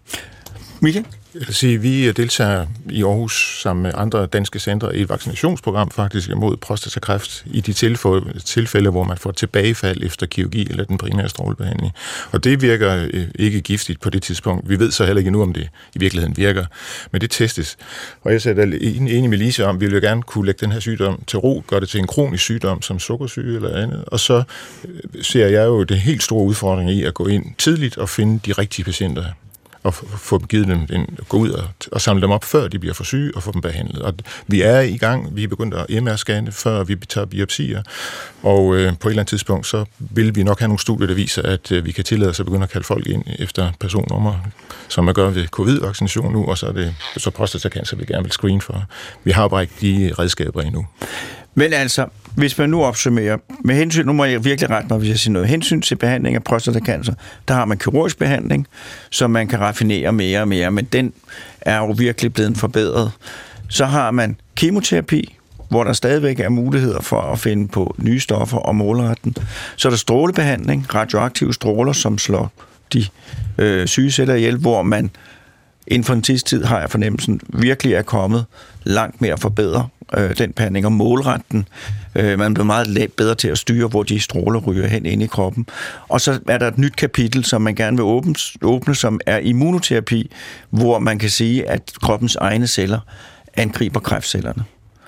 Michael? Jeg vil sige, vi deltager i Aarhus sammen med andre danske centre i et vaccinationsprogram faktisk imod prostatakræft i de tilfælde, hvor man får tilbagefald efter kirurgi eller den primære strålebehandling. Og det virker ikke giftigt på det tidspunkt. Vi ved så heller ikke nu, om det i virkeligheden virker, men det testes. Og jeg er enig med Lise om, at vi vil gerne kunne lægge den her sygdom til ro, gøre det til en kronisk sygdom som sukkersyge eller andet. Og så ser jeg jo det helt store udfordring i at gå ind tidligt og finde de rigtige patienter og få dem givet dem gå ud og samle dem op, før de bliver for syge, og få dem behandlet. Og vi er i gang. Vi er begyndt at MR-scanne, før vi tager biopsier. Og på et eller andet tidspunkt, så vil vi nok have nogle studier, der viser, at vi kan tillade os at begynde at kalde folk ind efter personnummer, som man gør ved covid-vaccination nu, og så er det så prostatacancer, vi gerne vil screen for. Vi har bare ikke de redskaber endnu. Men altså, hvis man nu opsummerer, med hensyn, nu må jeg virkelig rette mig, hvis jeg siger noget, hensyn til behandling af prostatacancer, der har man kirurgisk behandling, som man kan raffinere mere og mere, men den er jo virkelig blevet forbedret. Så har man kemoterapi, hvor der stadigvæk er muligheder for at finde på nye stoffer og målretten. Så er der strålebehandling, radioaktive stråler, som slår de syge celler ihjel, hvor man inden for en tidstid har jeg fornemmelsen, virkelig er kommet langt mere at forbedre den behandling og målretten. Man bliver meget bedre til at styre, hvor de stråler ryger hen ind i kroppen. Og så er der et nyt kapitel, som man gerne vil åbne, som er immunoterapi, hvor man kan sige, at kroppens egne celler angriber kræftcellerne.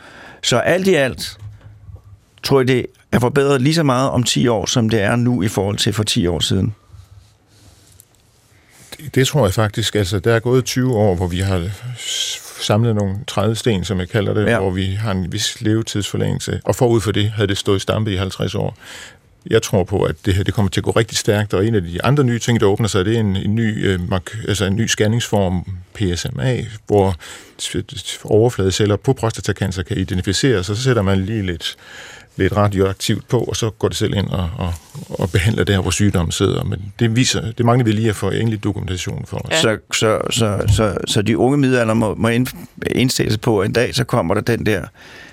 Så alt i alt tror jeg, det er forbedret lige så meget om 10 år, som det er nu i forhold til for 10 år siden. Det tror jeg faktisk. Altså, der er gået 20 år, hvor vi har samlet nogle 30 sten, som jeg kalder det, hvor vi har en vis levetidsforlængelse. Og forud for det havde det stået stampe i 50 år. Jeg tror på, at det her det kommer til at gå rigtig stærkt, og en af de andre nye ting, der åbner sig, det er en ny scanningsform, PSMA, hvor overfladeceller på prostatacancer kan identificeres, og så sætter man lige lidt radioaktivt på, og så går det selv ind og behandler der, hvor sygdommen sidder. Men det mangler vi lige at få endelig dokumentation for os. Ja. Så de unge midaldrende må indstille sig på, at en dag så kommer der den der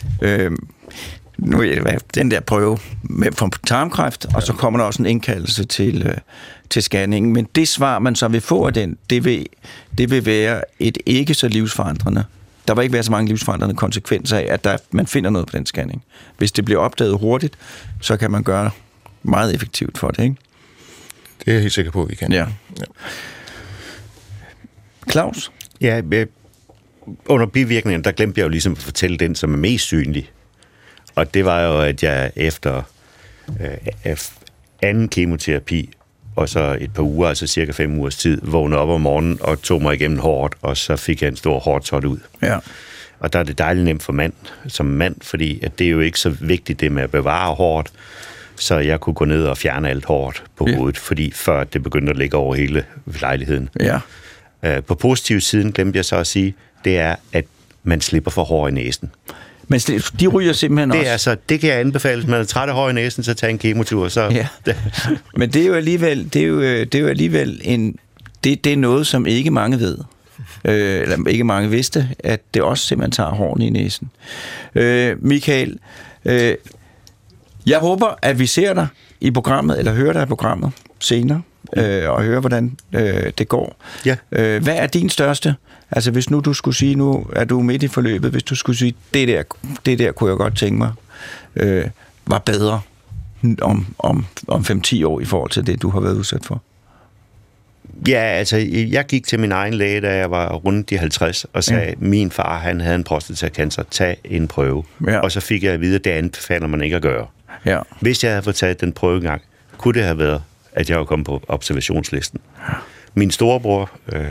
den der prøve for tarmkræft, og så kommer der også en indkaldelse til scanningen. Men det svar, man så vil få af den, det vil være et ikke så livsforandrende. Der vil ikke være så mange livsforandrende konsekvenser af, at man finder noget på den scanning. Hvis det bliver opdaget hurtigt, så kan man gøre meget effektivt for det, ikke? Det er jeg helt sikker på, at vi kan. Ja. Claus? Ja, under bivirkningen, der glemte jeg jo ligesom at fortælle den, som er mest synlig. Og det var jo, at jeg efter anden kemoterapi, og så et par uger, altså cirka 5 ugers tid, vågnede op om morgenen og tog mig igennem hårdt, og så fik jeg en stor hårtot ud. Ja. Og der er det dejligt nemt for som mand, fordi at det er jo ikke så vigtigt det med at bevare hårdt, så jeg kunne gå ned og fjerne alt hårdt på hovedet, fordi før det begyndte at ligge over hele lejligheden. Ja. På positiv siden glemte jeg så at sige, det er, at man slipper for hår i næsen. Men de ryger simpelthen det også. Er så, det kan jeg anbefale, hvis man er træt af hår i næsen, så tag en kemotur. Så. Ja. Men det er jo alligevel, det er noget, som ikke mange ved. Eller ikke mange vidste, at det også simpelthen tager hårene i næsen. Michael, jeg håber, at vi ser dig i programmet, eller hører dig i programmet senere, og hører, hvordan det går. Ja. Hvad er din største? Altså, hvis nu du skulle sige, nu er du midt i forløbet, hvis du skulle sige, det der kunne jeg godt tænke mig, var bedre om 5-10 år i forhold til det, du har været udsat for? Ja, altså, jeg gik til min egen læge, da jeg var rundt de 50, og sagde, min far, han havde en prostatacancer, tag en prøve. Ja. Og så fik jeg at vide, at det anbefaler man ikke at gøre. Ja. Hvis jeg havde fået taget den prøve engang, kunne det have været, at jeg var kommet på observationslisten. Ja. Min storebror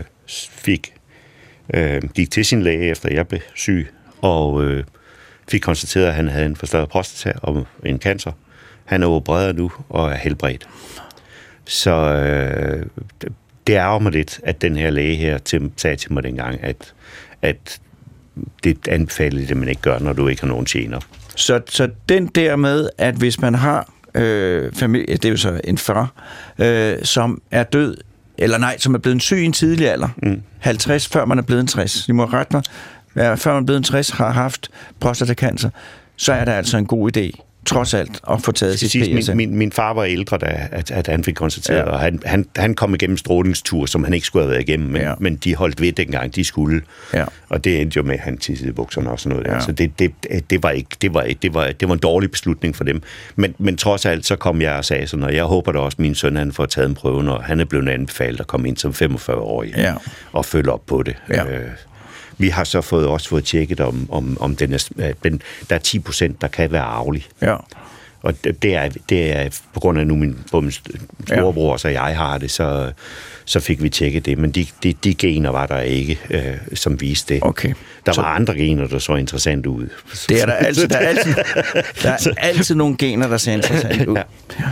gik til sin læge, efter jeg blev syg, og fik konstateret, at han havde en forstørret prostata og en cancer. Han er opereret nu og er helbredt. Så det ærger mig lidt, at den her læge her sagde til mig dengang, at det anbefaler det, man ikke gør, når du ikke har nogen gener. Så den der med, at hvis man har familie, det er jo så en far, som er død, eller nej, som er blevet syg i en tidlig alder, 50, før man er blevet 60, de må rette mig, før man er blevet 60, har haft prostatacancer, så er det altså en god idé, trods alt, at få taget sit PSA. Min far var ældre, da at han fik konstateret, og han kom igennem strålingstur, som han ikke skulle have været igennem, men de holdt ved dengang, de skulle. Ja. Og det endte jo med, at han tissede i bukserne og sådan noget. Ja. Så det var en dårlig beslutning for dem. Men trods alt, så kom jeg og sagde sådan, og jeg håber da også, at min søn han får taget en prøve, når han er blevet anbefalet at komme ind som 45-årig og følge op på det. Ja. Vi har så også fået tjekket, om der er 10%, der kan være arvelig. Ja. Og det er på grund af nu min storebror, så jeg har det, så fik vi tjekket det. Men de gener var der ikke, som viste det. Okay. Der var andre gener, der så interessant ud. Det er der altid. Der er altid nogle gener, der ser interessant ud. Ja.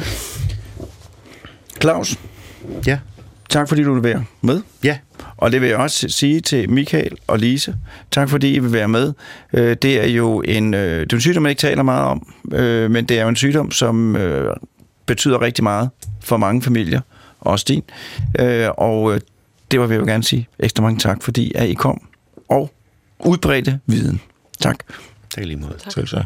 Claus? Ja? Tak fordi du vil være med. Ja. Og det vil jeg også sige til Michael og Lise. Tak fordi I vil være med. Det er jo en sygdom, man ikke taler meget om, men det er jo en sygdom, som betyder rigtig meget for mange familier, også din. Og det vil jeg jo gerne sige ekstra mange tak, fordi at I kom og udbredte viden. Tak. Tak lige måde. Selv tak.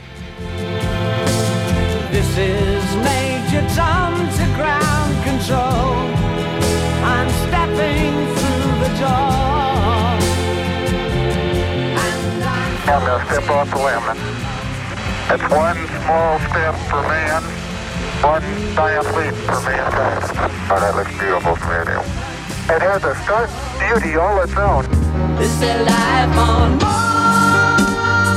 This is Major Tom to ground control. I'm stepping through the door. And I'm gonna step off the limb. It's one small step for man, one giant leap for mankind. Oh, that looks beautiful from here. It has a stark beauty all its own. Is there life on Mars?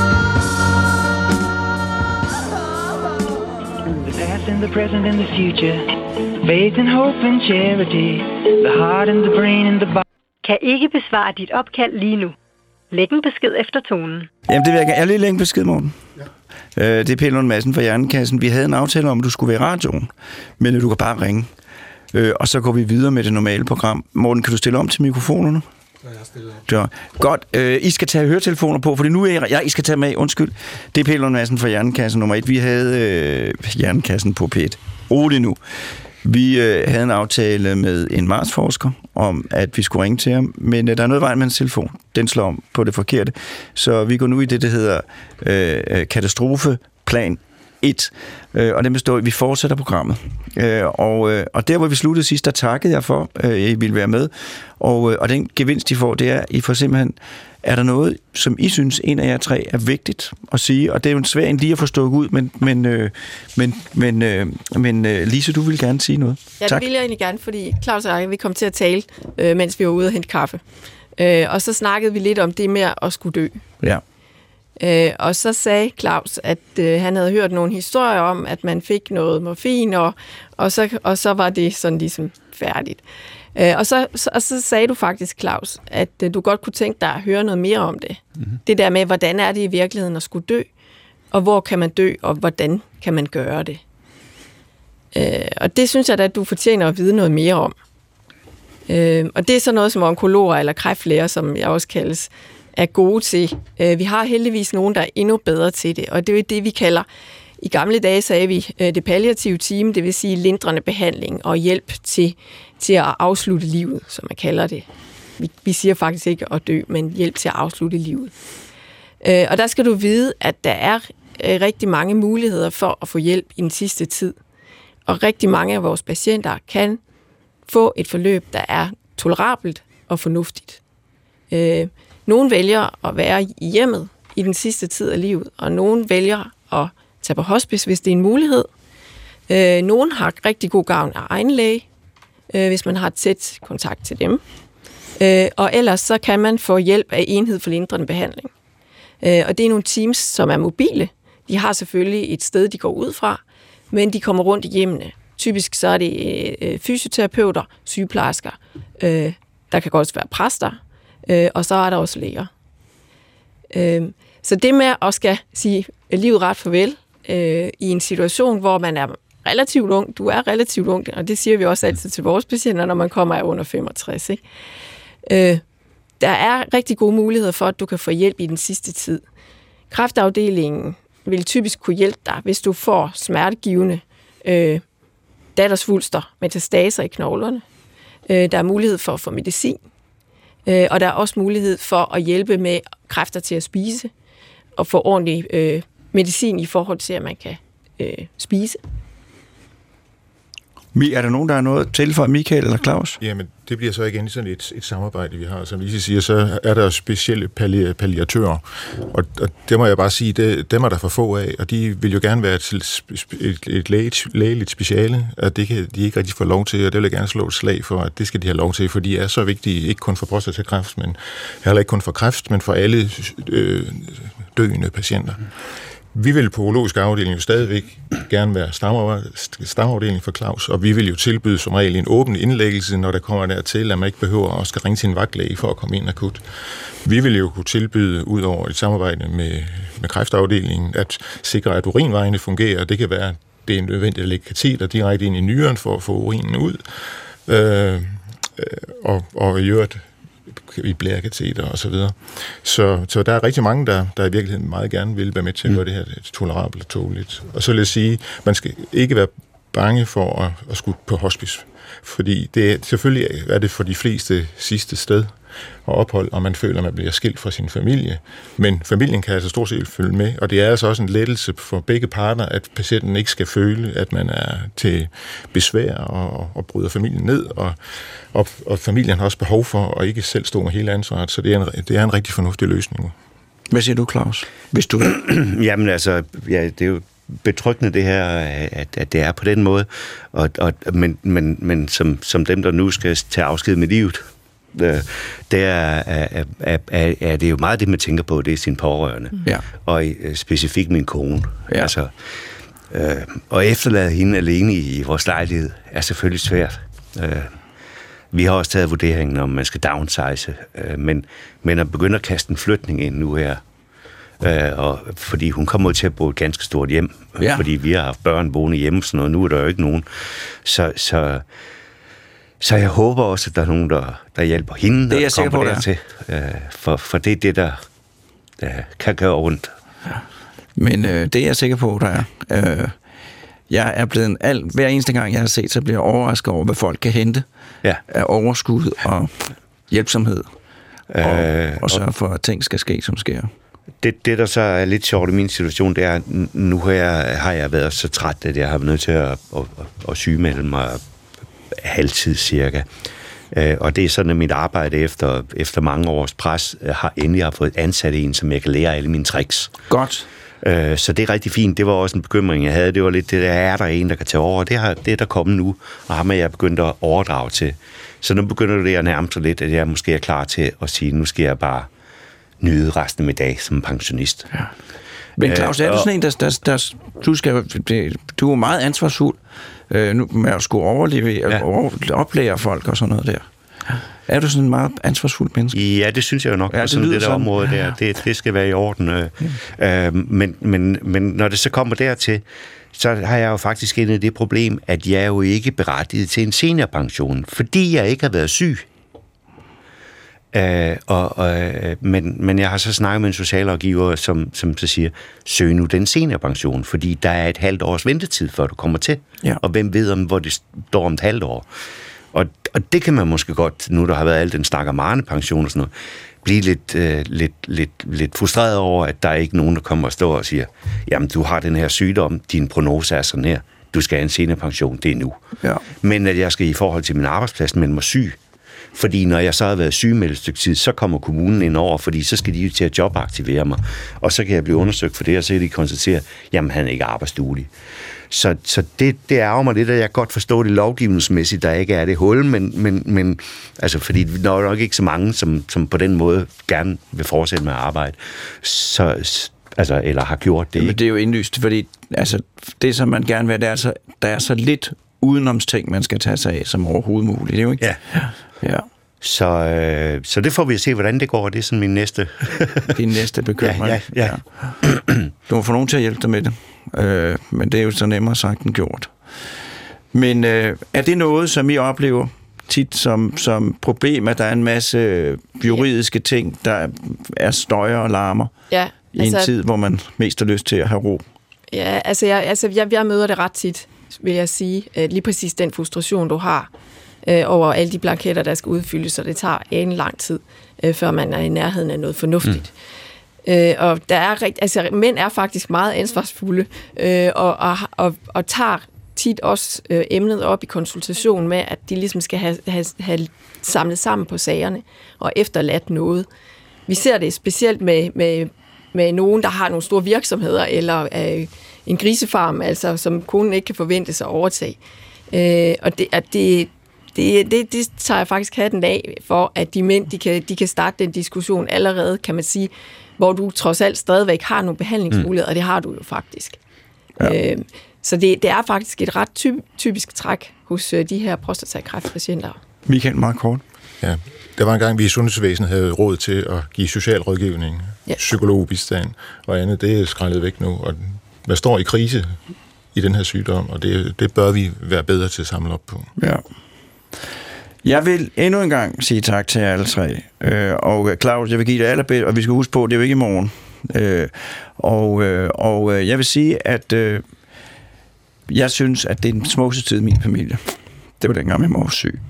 The past and the present and the future. Faith and hope and charity. The heart and the brain and the body. Kan ikke besvare dit opkald lige nu. Læg en besked efter tonen. Jamen, det vil jeg gerne. Jeg lige lægge en besked, Morten. Ja. Det er Peter Lund Madsen fra Hjernekassen. Vi havde en aftale om, at du skulle være i radioen, men du kan bare ringe. Og så går vi videre med det normale program. Morten, kan du stille om til mikrofonerne? Ja, jeg stiller om. Ja. Godt. I skal tage høretelefoner på, for nu er I skal tage med. Undskyld. Det er Peter Lund Madsen fra Hjernekassen nummer 1. Vi havde Hjernekassen på P1. Rolig nu. Vi havde en aftale med en Mars-forsker om, at vi skulle ringe til ham, men der er noget vej med en telefon. Den slår om på det forkerte. Så vi går nu i det, der hedder katastrofeplan 1, og den består, vi fortsætter programmet. Og der, hvor vi sluttede sidst, der takkede jeg for, at I ville være med, og den gevinst, I får, det er, I får simpelthen, er der noget, som I synes, en af jer 3 er vigtigt at sige, og det er jo svært lige at få stukket ud, men Lise, du vil gerne sige noget. Ja, Tak. det vil jeg egentlig gerne, fordi Claus og jeg, vi kom til at tale, mens vi var ude og hente kaffe. Og så snakkede vi lidt om det med at skulle dø. Ja. Og så sagde Claus, at han havde hørt nogle historier om, at man fik noget morfin, og så var det sådan ligesom færdigt. Og så sagde du faktisk, Claus, at du godt kunne tænke dig at høre noget mere om det. Mm-hmm. Det der med, hvordan er det i virkeligheden at skulle dø, og hvor kan man dø, og hvordan kan man gøre det. Og det synes jeg da, at du fortjener at vide noget mere om. Og det er så noget, som onkologer eller kræftlæger, som jeg også kaldes, er gode til. Vi har heldigvis nogen, der er endnu bedre til det, og det er jo det, vi kalder, i gamle dage sagde vi, det palliative team, det vil sige lindrende behandling og hjælp til at afslutte livet, som man kalder det. Vi siger faktisk ikke at dø, men hjælp til at afslutte livet. Og der skal du vide, at der er rigtig mange muligheder for at få hjælp i den sidste tid. Og rigtig mange af vores patienter kan få et forløb, der er tolerabelt og fornuftigt. Nogle vælger at være i hjemmet i den sidste tid af livet, og nogle vælger at tage på hospice, hvis det er en mulighed. Nogle har rigtig god gavn af egen læge, hvis man har tæt kontakt til dem. Og ellers så kan man få hjælp af enhed for lindrende behandling. Og det er nogle teams, som er mobile. De har selvfølgelig et sted, de går ud fra, men de kommer rundt i hjemmene. Typisk så er det fysioterapeuter, sygeplejersker, der kan godt være præster, og så er der også læger. Så det med at skal sige livet ret farvel i en situation, hvor man er relativt ung, du er relativt ung, og det siger vi også altid til vores patienter, når man kommer under 65. Ikke? Der er rigtig gode muligheder for, at du kan få hjælp i den sidste tid. Kræftafdelingen vil typisk kunne hjælpe dig, hvis du får smertegivende dattersvulster, metastaser i knoglerne. Der er mulighed for at få medicin, og der er også mulighed for at hjælpe med kræfter til at spise, og få ordentlig medicin i forhold til, at man kan spise. Er der nogen, der har noget til for Michael eller Claus? Jamen, det bliver så igen sådan et samarbejde, vi har. Som Lise siger, så er der specielle palliatører, og det må jeg bare sige, dem er der for få af, og de vil jo gerne være til et lægeligt speciale, at det kan de ikke rigtig få lov til, og det vil jeg gerne slå et slag for, at det skal de have lov til, for de er så vigtige, ikke kun for prostatakræft, men heller ikke kun for kræft, men for alle døende patienter. Vi vil på urologisk afdeling jo stadigvæk gerne være stamafdeling for Claus, og vi vil jo tilbyde som regel en åben indlæggelse, når der kommer dertil, at man ikke behøver at skal ringe til en vagtlæge for at komme ind akut. Vi vil jo kunne tilbyde, ud over et samarbejde med kræftafdelingen, at sikre, at urinvejene fungerer. Det kan være, at det er nødvendigt at lægge kateter direkte ind i nyren for at få urinen ud, og i øvrigt i blærekateter og så videre. Så der er rigtig mange, der i virkeligheden meget gerne vil være med til at gøre det her tolerabelt og tåligt. Og så vil jeg sige, man skal ikke være bange for at skulle på hospice, fordi selvfølgelig er det for de fleste sidste sted og ophold, og man føler, at man bliver skilt fra sin familie. Men familien kan altså stort set følge med, og det er altså også en lettelse for begge parter, at patienten ikke skal føle, at man er til besvær og bryder familien ned, og familien har også behov for at ikke selv stå med hele ansvaret, så det er en rigtig fornuftig løsning. Hvad siger du, Claus? Hvis du... Jamen altså, ja, det er jo betryggende det her, at det er på den måde, men som dem, der nu skal tage afsked med livet, der er det jo meget det, man tænker på, det er sin pårørende. Ja. Og specifikt min kone. Ja. Altså, og efterlade hende alene i vores lejlighed er selvfølgelig svært. Vi har også taget vurderingen, om man skal downsize, men at begynde at kaste en flytning ind nu her, og fordi hun kommer til at bo et ganske stort hjem, fordi vi har haft børn boende hjemme, sådan noget. Nu er der jo ikke nogen. Så jeg håber også, at der er nogen, der hjælper hende. Det er jeg sikker på, dertil. For det er det, der kan gøre ondt. Ja. Men det er jeg sikker på, der er. Jeg er blevet hver eneste gang, jeg har set, så bliver jeg overrasket over, hvad folk kan hente af overskud og hjælpsomhed. Og sørge for, at ting skal ske, som sker. Det, der så er lidt sjovt i min situation, det er, at nu har jeg været så træt, at jeg har været nødt til at sygemelde mig halvtid cirka. Og det er sådan, at mit arbejde efter mange års pres har endelig fået ansat en, som jeg kan lære alle mine tricks. Godt. Så det er rigtig fint. Det var også en bekymring, jeg havde. Det var lidt det der, er der en, der kan tage over? Det er der kommet nu, og ham er jeg begyndt at overdrage til. Så nu begynder det at nærme sig lidt, at jeg måske er klar til at sige, nu skal jeg bare nyde resten af min dag som pensionist. Ja. Men Claus, er du sådan en, du er meget ansvarsfuld nu med at skulle overleve og oplære folk og sådan noget der. Er du sådan en meget ansvarsfuld menneske? Ja, det synes jeg jo nok. Ja, sådan det der område der, det skal være i orden. Men når det så kommer dertil, så har jeg jo faktisk endet det problem, at jeg er jo ikke berettiget til en seniorpension, fordi jeg ikke har været syg. Men jeg har så snakket med en socialrådgiver, som så siger, søg nu den seniorpension, fordi der er et halvt års ventetid, før du kommer til. Ja. Og hvem ved, hvor det står om et halvt år. Og det kan man måske godt, nu der har været alt den snak om Arne-pension og sådan noget, blive lidt frustreret over, at der er ikke nogen, der kommer og står og siger, jamen du har den her sygdom, din prognose er sådan her, du skal have en seniorpension, det er nu. Ja. Men at jeg skal i forhold til min arbejdsplads melde mig syg, fordi når jeg så har været sygemeldt et stykke tid, så kommer kommunen ind over, fordi så skal de jo til at jobaktivere mig, og så kan jeg blive undersøgt for det, og så kan de konstatere, jamen han er ikke arbejdsduelig. Så det ærger mig lidt, at jeg godt forstår det lovgivningsmæssigt, der ikke er det hul, men altså, fordi der er nok ikke så mange, som på den måde gerne vil fortsætte med at arbejde, eller har gjort det. Men det er jo indlyst, fordi altså, det, som man gerne vil, der er så lidt udenomsting, man skal tage sig af, som overhovedet muligt. Det er jo ikke? Ja. Så det får vi at se, hvordan det går. Det er sådan min næste... Din næste bekymring. Ja. Du må få nogen til at hjælpe dig med det. Men det er jo så nemmere sagt end gjort. Men er det noget, som I oplever tit som problem, at der er en masse juridiske ting, der er støjer og larmer i en tid, hvor man mest har lyst til at have ro? Ja, jeg møder det ret tit, vil jeg sige. Lige præcis den frustration, du har over alle de blanketter, der skal udfyldes, og det tager en lang tid, før man er i nærheden af noget fornuftigt. Og der er mænd er faktisk meget ansvarsfulde og tager tit også emnet op i konsultation med, at de ligesom skal have samlet sammen på sagerne og efterladt noget. Vi ser det specielt med nogen, der har nogle store virksomheder eller en grisefarm, altså som konen ikke kan forvente sig at overtage. Og det tager jeg faktisk hatten af for, at de mænd, de kan starte den diskussion allerede, kan man sige, hvor du trods alt stadigvæk har nogle behandlingsmuligheder, og det har du jo faktisk. Ja. Så det er faktisk et ret typisk træk hos de her prostatakræftpatienter. Michael, meget kort. Ja, der var en gang, vi i sundhedsvæsenet havde råd til at give social rådgivning, psykologbistand og andet. Det er skrællet væk nu, og man står i krise i den her sygdom, og det bør vi være bedre til at samle op på. Ja. Jeg vil endnu en gang sige tak til jer alle tre. Og Claus, jeg vil give det allerbedste, og vi skal huske på, det er jo ikke i morgen. Og jeg vil sige, at jeg synes, at det er den smukkeste tid i min familie. Det var dengang, min mor var syg.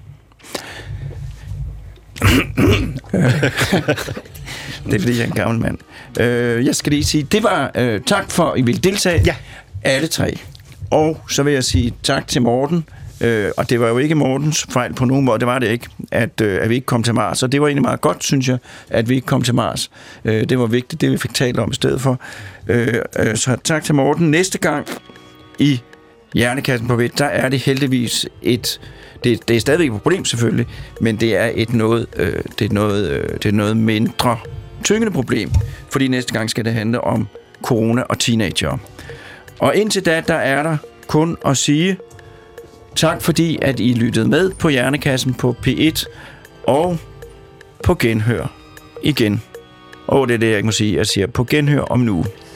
Det er fordi, jeg er en gammel mand. Jeg skal lige sige, det var tak for, at I ville deltage. Ja. Alle tre. Og så vil jeg sige tak til Morten. Og det var jo ikke Mortens fejl på nogen måde, det var det ikke, at vi ikke kom til Mars. Og det var egentlig meget godt, synes jeg, at vi ikke kom til Mars. Det var vigtigt, det vi fik talt om i stedet for. Så tak til Morten. Næste gang i Hjernekassen på P1, der er det heldigvis det er stadigvæk et problem selvfølgelig, men det er et noget mindre tyngende problem, fordi næste gang skal det handle om corona og teenager. Og indtil da, der er der kun at sige tak fordi, at I lyttede med på Hjernekassen på P1 og på genhør igen. Og det er det, jeg ikke må sige. Jeg siger på genhør om en uge.